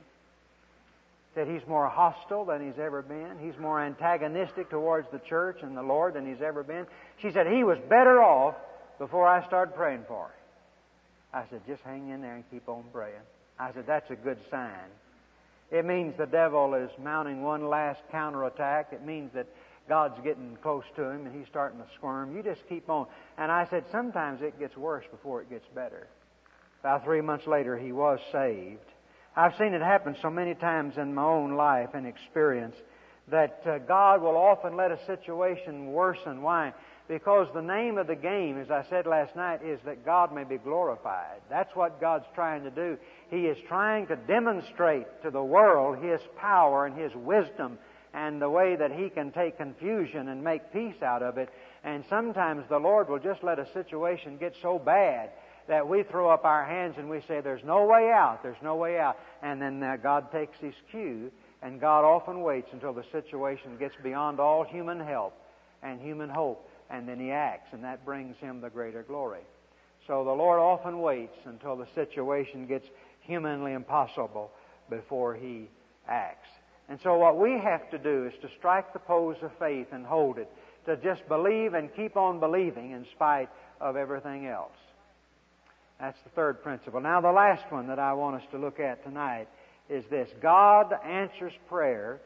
Said he's more hostile than he's ever been. He's more antagonistic towards the church and the Lord than he's ever been. She said, "He was better off before I started praying for him." I said, "Just hang in there and keep on praying." I said, "That's a good sign. It means the devil is mounting one last counterattack. It means that God's getting close to him and he's starting to squirm. You just keep on." And I said, sometimes it gets worse before it gets better. About 3 months later, he was saved. I've seen it happen so many times in my own life and experience that God will often let a situation worsen. Why? Because the name of the game, as I said last night, is that God may be glorified. That's what God's trying to do. He is trying to demonstrate to the world His power and His wisdom and the way that He can take confusion and make peace out of it. And sometimes the Lord will just let a situation get so bad that we throw up our hands and we say, "There's no way out, there's no way out." And then God takes His cue, and God often waits until the situation gets beyond all human help and human hope, and then He acts, and that brings Him the greater glory. So the Lord often waits until the situation gets humanly impossible before He acts. And so what we have to do is to strike the pose of faith and hold it, to just believe and keep on believing in spite of everything else. That's the third principle. Now the last one that I want us to look at tonight is this. God answers prayer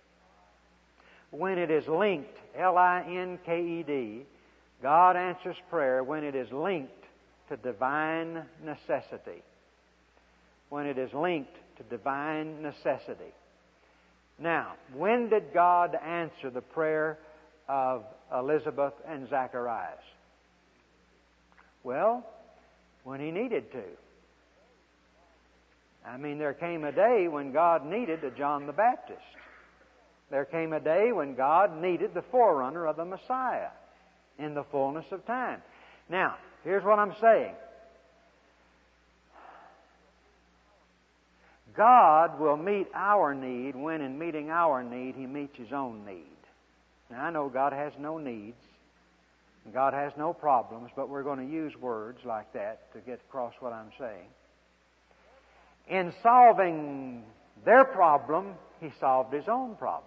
when it is linked, L-I-N-K-E-D. God answers prayer when it is linked to divine necessity. When it is linked to divine necessity. Now, when did God answer the prayer of Elizabeth and Zacharias? Well, when He needed to. I mean, there came a day when God needed a John the Baptist. There came a day when God needed the forerunner of the Messiah in the fullness of time. Now, here's what I'm saying. God will meet our need when in meeting our need He meets His own need. Now I know God has no needs, and God has no problems, but we're going to use words like that to get across what I'm saying. In solving their problem, He solved His own problem.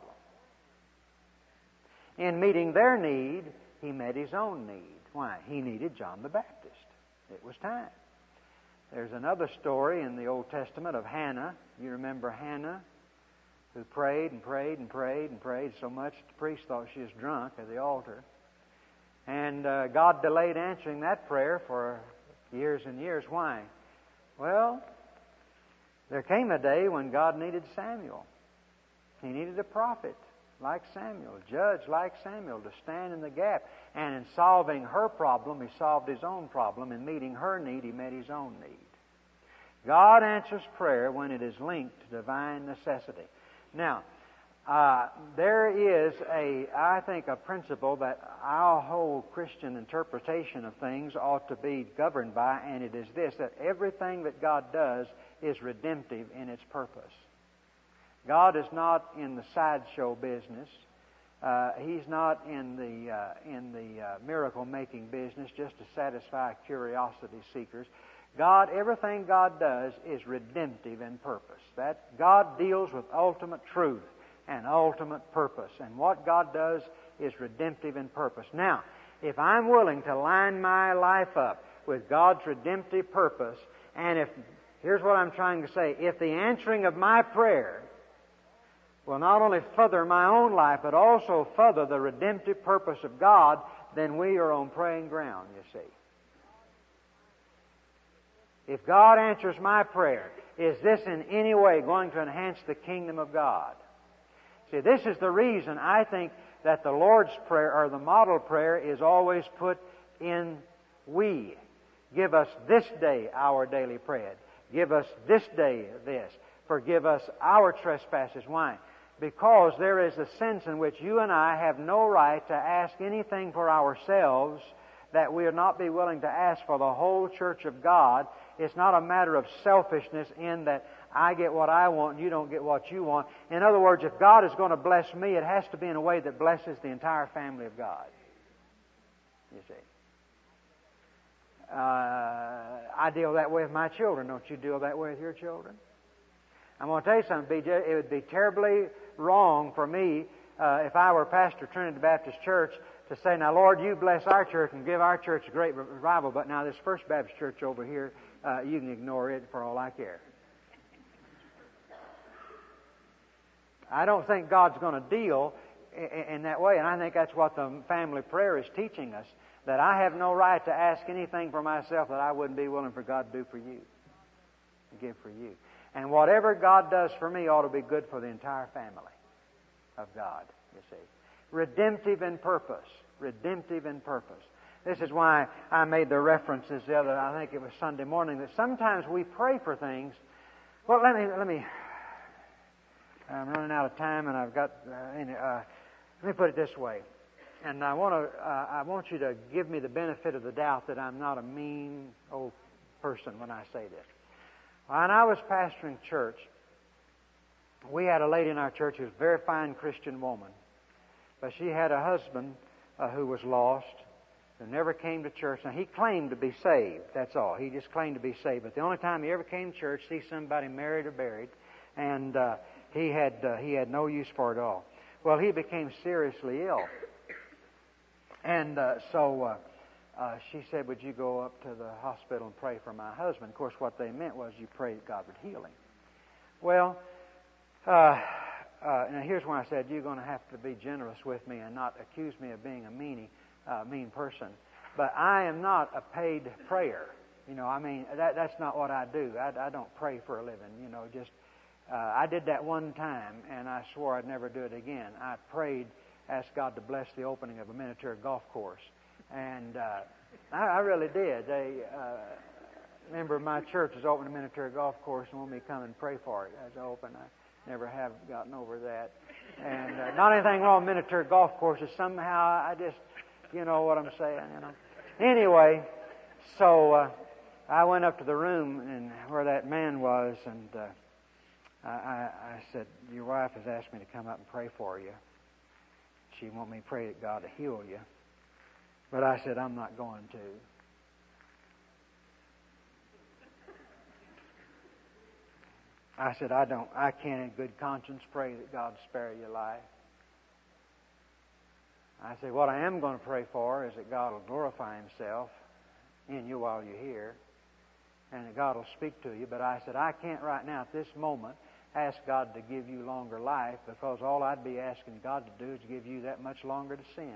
In meeting their need, He met His own need. Why? He needed John the Baptist. It was time. There's another story in the Old Testament of Hannah. You remember Hannah, who prayed and prayed and prayed and prayed so much the priest thought she was drunk at the altar. And God delayed answering that prayer for years and years. Why? Well, there came a day when God needed Samuel. He needed a prophet like Samuel, a judge like Samuel, to stand in the gap. And in solving her problem, He solved His own problem. In meeting her need, He met His own need. God answers prayer when it is linked to divine necessity. Now, there is I think, a principle that our whole Christian interpretation of things ought to be governed by, and it is this, that everything that God does is redemptive in its purpose. God is not in the sideshow business. He's not in the miracle-making business just to satisfy curiosity seekers. Everything God does is redemptive in purpose. That God deals with ultimate truth and ultimate purpose. And what God does is redemptive in purpose. Now, if I'm willing to line my life up with God's redemptive purpose, and here's what I'm trying to say, if the answering of my prayer will not only further my own life, but also further the redemptive purpose of God, then we are on praying ground, you see. If God answers my prayer, is this in any way going to enhance the kingdom of God? See, this is the reason I think that the Lord's Prayer, or the model prayer, is always put in we. Give us this day our daily bread. Give us this day this. Forgive us our trespasses. Why? Because there is a sense in which you and I have no right to ask anything for ourselves that we would not be willing to ask for the whole church of God. It's not a matter of selfishness in that I get what I want and you don't get what you want. In other words, if God is going to bless me, it has to be in a way that blesses the entire family of God. You see. I deal that way with my children. Don't you deal that way with your children? I'm going to tell you something, BJ. It would be terribly wrong for me if I were pastor of Trinity Baptist Church to say, now, Lord, you bless our church and give our church a great revival, but now this First Baptist Church over here, you can ignore it for all I care. I don't think God's going to deal in that way, and I think that's what the family prayer is teaching us, that I have no right to ask anything for myself that I wouldn't be willing for God to do for you, to give for you. And whatever God does for me ought to be good for the entire family of God, you see. Redemptive in purpose. Redemptive in purpose. This is why I made the references I think it was Sunday morning, that sometimes we pray for things. Well, let me I'm running out of time, and I've got, let me put it this way. And I want you to give me the benefit of the doubt that I'm not a mean old person when I say this. When I was pastoring church, we had a lady in our church who was a very fine Christian woman. But she had a husband who was lost, who never came to church. Now, he claimed to be saved, that's all. He just claimed to be saved. But the only time he ever came to church, see somebody married or buried, and he had no use for it all. Well, he became seriously ill. And so she said, would you go up to the hospital and pray for my husband? Of course, what they meant was you prayed God would heal him. Well, now here's why I said you're going to have to be generous with me and not accuse me of being a mean person. But I am not a paid prayer. That's not what I do. I don't pray for a living. I did that one time, and I swore I'd never do it again. I prayed, asked God to bless the opening of a miniature golf course. And I really did. A member of my church has opened a miniature golf course and wanted me to come and pray for it as I open. I never have gotten over that. And not anything wrong with miniature golf courses. Somehow I just, you know what I'm saying, Anyway, so I went up to the room and where that man was, and I said, your wife has asked me to come up and pray for you. She wants me to pray that God to heal you. But I said, I'm not going to. I said, I can't in good conscience pray that God spare your life. I said, what I am going to pray for is that God will glorify Himself in you while you're here, and that God will speak to you. But I said, I can't right now at this moment ask God to give you longer life, because all I'd be asking God to do is give you that much longer to sin.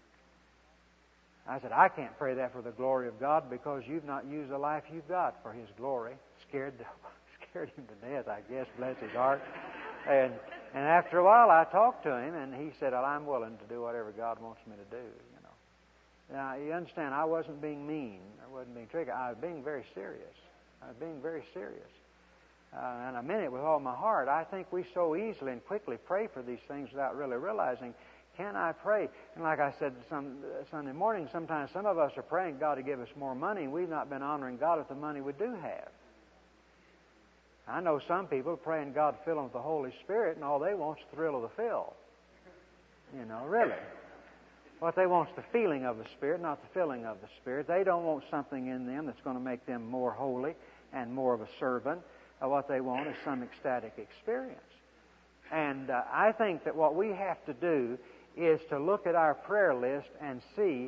I said, I can't pray that for the glory of God, because you've not used the life you've got for His glory. Scared him to death, I guess, bless his heart. And after a while I talked to him, and he said, well, I'm willing to do whatever God wants me to do, you know. Now, you understand, I wasn't being mean. I wasn't being tricky. I was being very serious. And I meant it with all my heart. I think we so easily and quickly pray for these things without really realizing, can I pray? And like I said Sunday morning, sometimes some of us are praying God to give us more money, and we've not been honoring God with the money we do have. I know some people praying God to fill them with the Holy Spirit, and all they want is the thrill of the fill. You know, really. What they want is the feeling of the Spirit, not the filling of the Spirit. They don't want something in them that's going to make them more holy and more of a servant. What they want is some ecstatic experience. And I think that what we have to do is to look at our prayer list and see,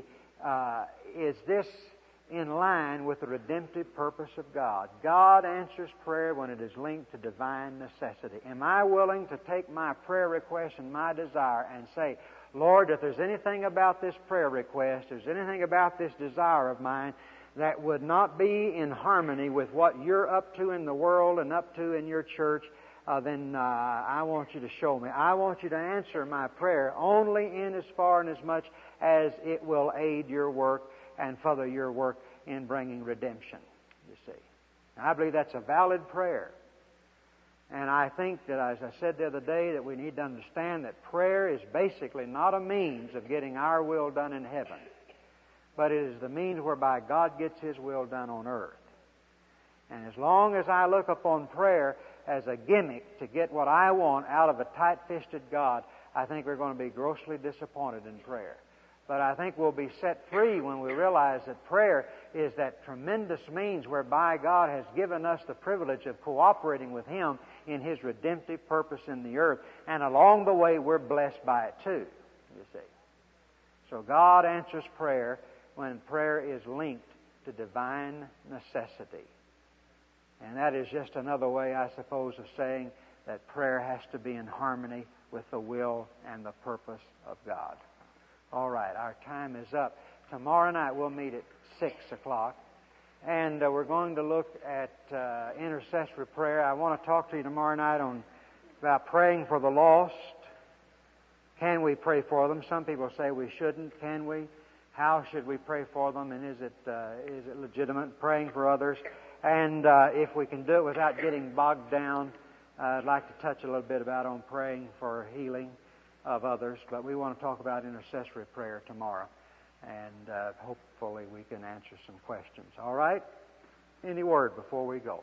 is this in line with the redemptive purpose of God? God answers prayer when it is linked to divine necessity. Am I willing to take my prayer request and my desire and say, Lord, if there's anything about this prayer request, if there's anything about this desire of mine that would not be in harmony with what you're up to in the world and up to in your church, then I want you to show me. I want you to answer my prayer only in as far and as much as it will aid your work and further your work in bringing redemption, you see. I believe that's a valid prayer. And I think that, as I said the other day, that we need to understand that prayer is basically not a means of getting our will done in heaven, but it is the means whereby God gets His will done on earth. And as long as I look upon prayer as a gimmick to get what I want out of a tight-fisted God, I think we're going to be grossly disappointed in prayer. But I think we'll be set free when we realize that prayer is that tremendous means whereby God has given us the privilege of cooperating with Him in His redemptive purpose in the earth. And along the way, we're blessed by it too, you see. So God answers prayer when prayer is linked to divine necessity. And that is just another way, I suppose, of saying that prayer has to be in harmony with the will and the purpose of God. All right, our time is up. Tomorrow night we'll meet at 6 o'clock. And we're going to look at intercessory prayer. I want to talk to you tomorrow night about praying for the lost. Can we pray for them? Some people say we shouldn't. Can we? How should we pray for them? And is it legitimate praying for others? And if we can do it without getting bogged down, I'd like to touch a little bit about on praying for healing of others. But we want to talk about intercessory prayer tomorrow. And hopefully we can answer some questions. All right? Any word before we go?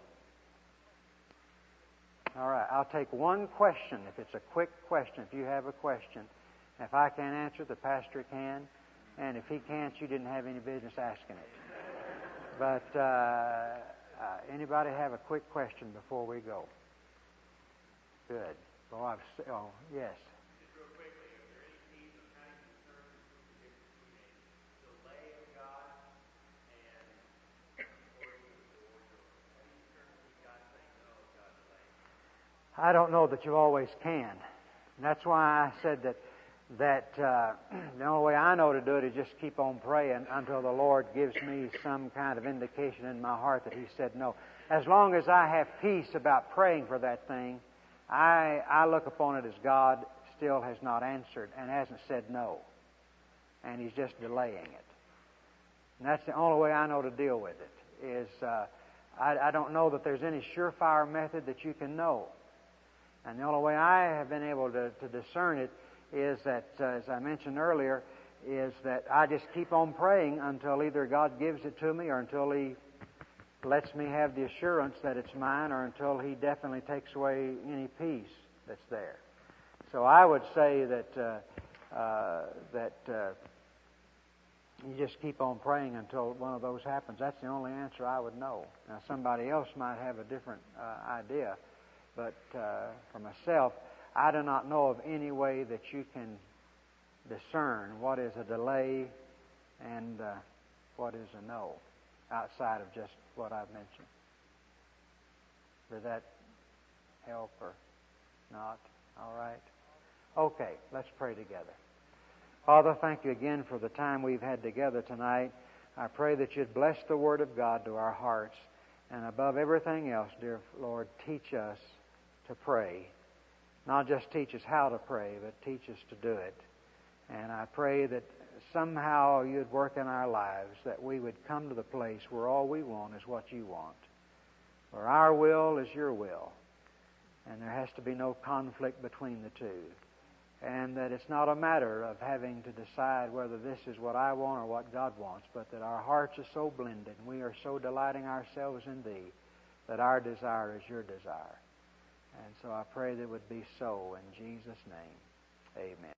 All right. I'll take one question if it's a quick question. If you have a question. If I can't answer it, the pastor can. And if he can't, you didn't have any business asking it. But anybody have a quick question before we go? Good. Oh, yes. Just real quickly, are there any keys on how you discern the difference between a delay of God and or even the Lord's will? How do you discern between God saying no and God delaying? I don't know that you always can. And that's why I said that the only way I know to do it is just keep on praying until the Lord gives me some kind of indication in my heart that He said no. As long as I have peace about praying for that thing, I look upon it as God still has not answered and hasn't said no. And He's just delaying it. And that's the only way I know to deal with it, is I don't know that there's any surefire method that you can know. And the only way I have been able to discern it is that, as I mentioned earlier, is that I just keep on praying until either God gives it to me or until He lets me have the assurance that it's mine, or until He definitely takes away any peace that's there. So I would say that you just keep on praying until one of those happens. That's the only answer I would know. Now, somebody else might have a different idea, but for myself, I do not know of any way that you can discern what is a delay and what is a no, outside of just what I've mentioned. Did that help or not? All right. Okay, let's pray together. Father, thank you again for the time we've had together tonight. I pray that you'd bless the Word of God to our hearts. And above everything else, dear Lord, teach us to pray. Not just teach us how to pray, but teach us to do it. And I pray that somehow you'd work in our lives, that we would come to the place where all we want is what you want. Where our will is your will. And there has to be no conflict between the two. And that it's not a matter of having to decide whether this is what I want or what God wants, but that our hearts are so blended and we are so delighting ourselves in Thee that our desire is your desire. And so I pray that it would be so in Jesus' name. Amen.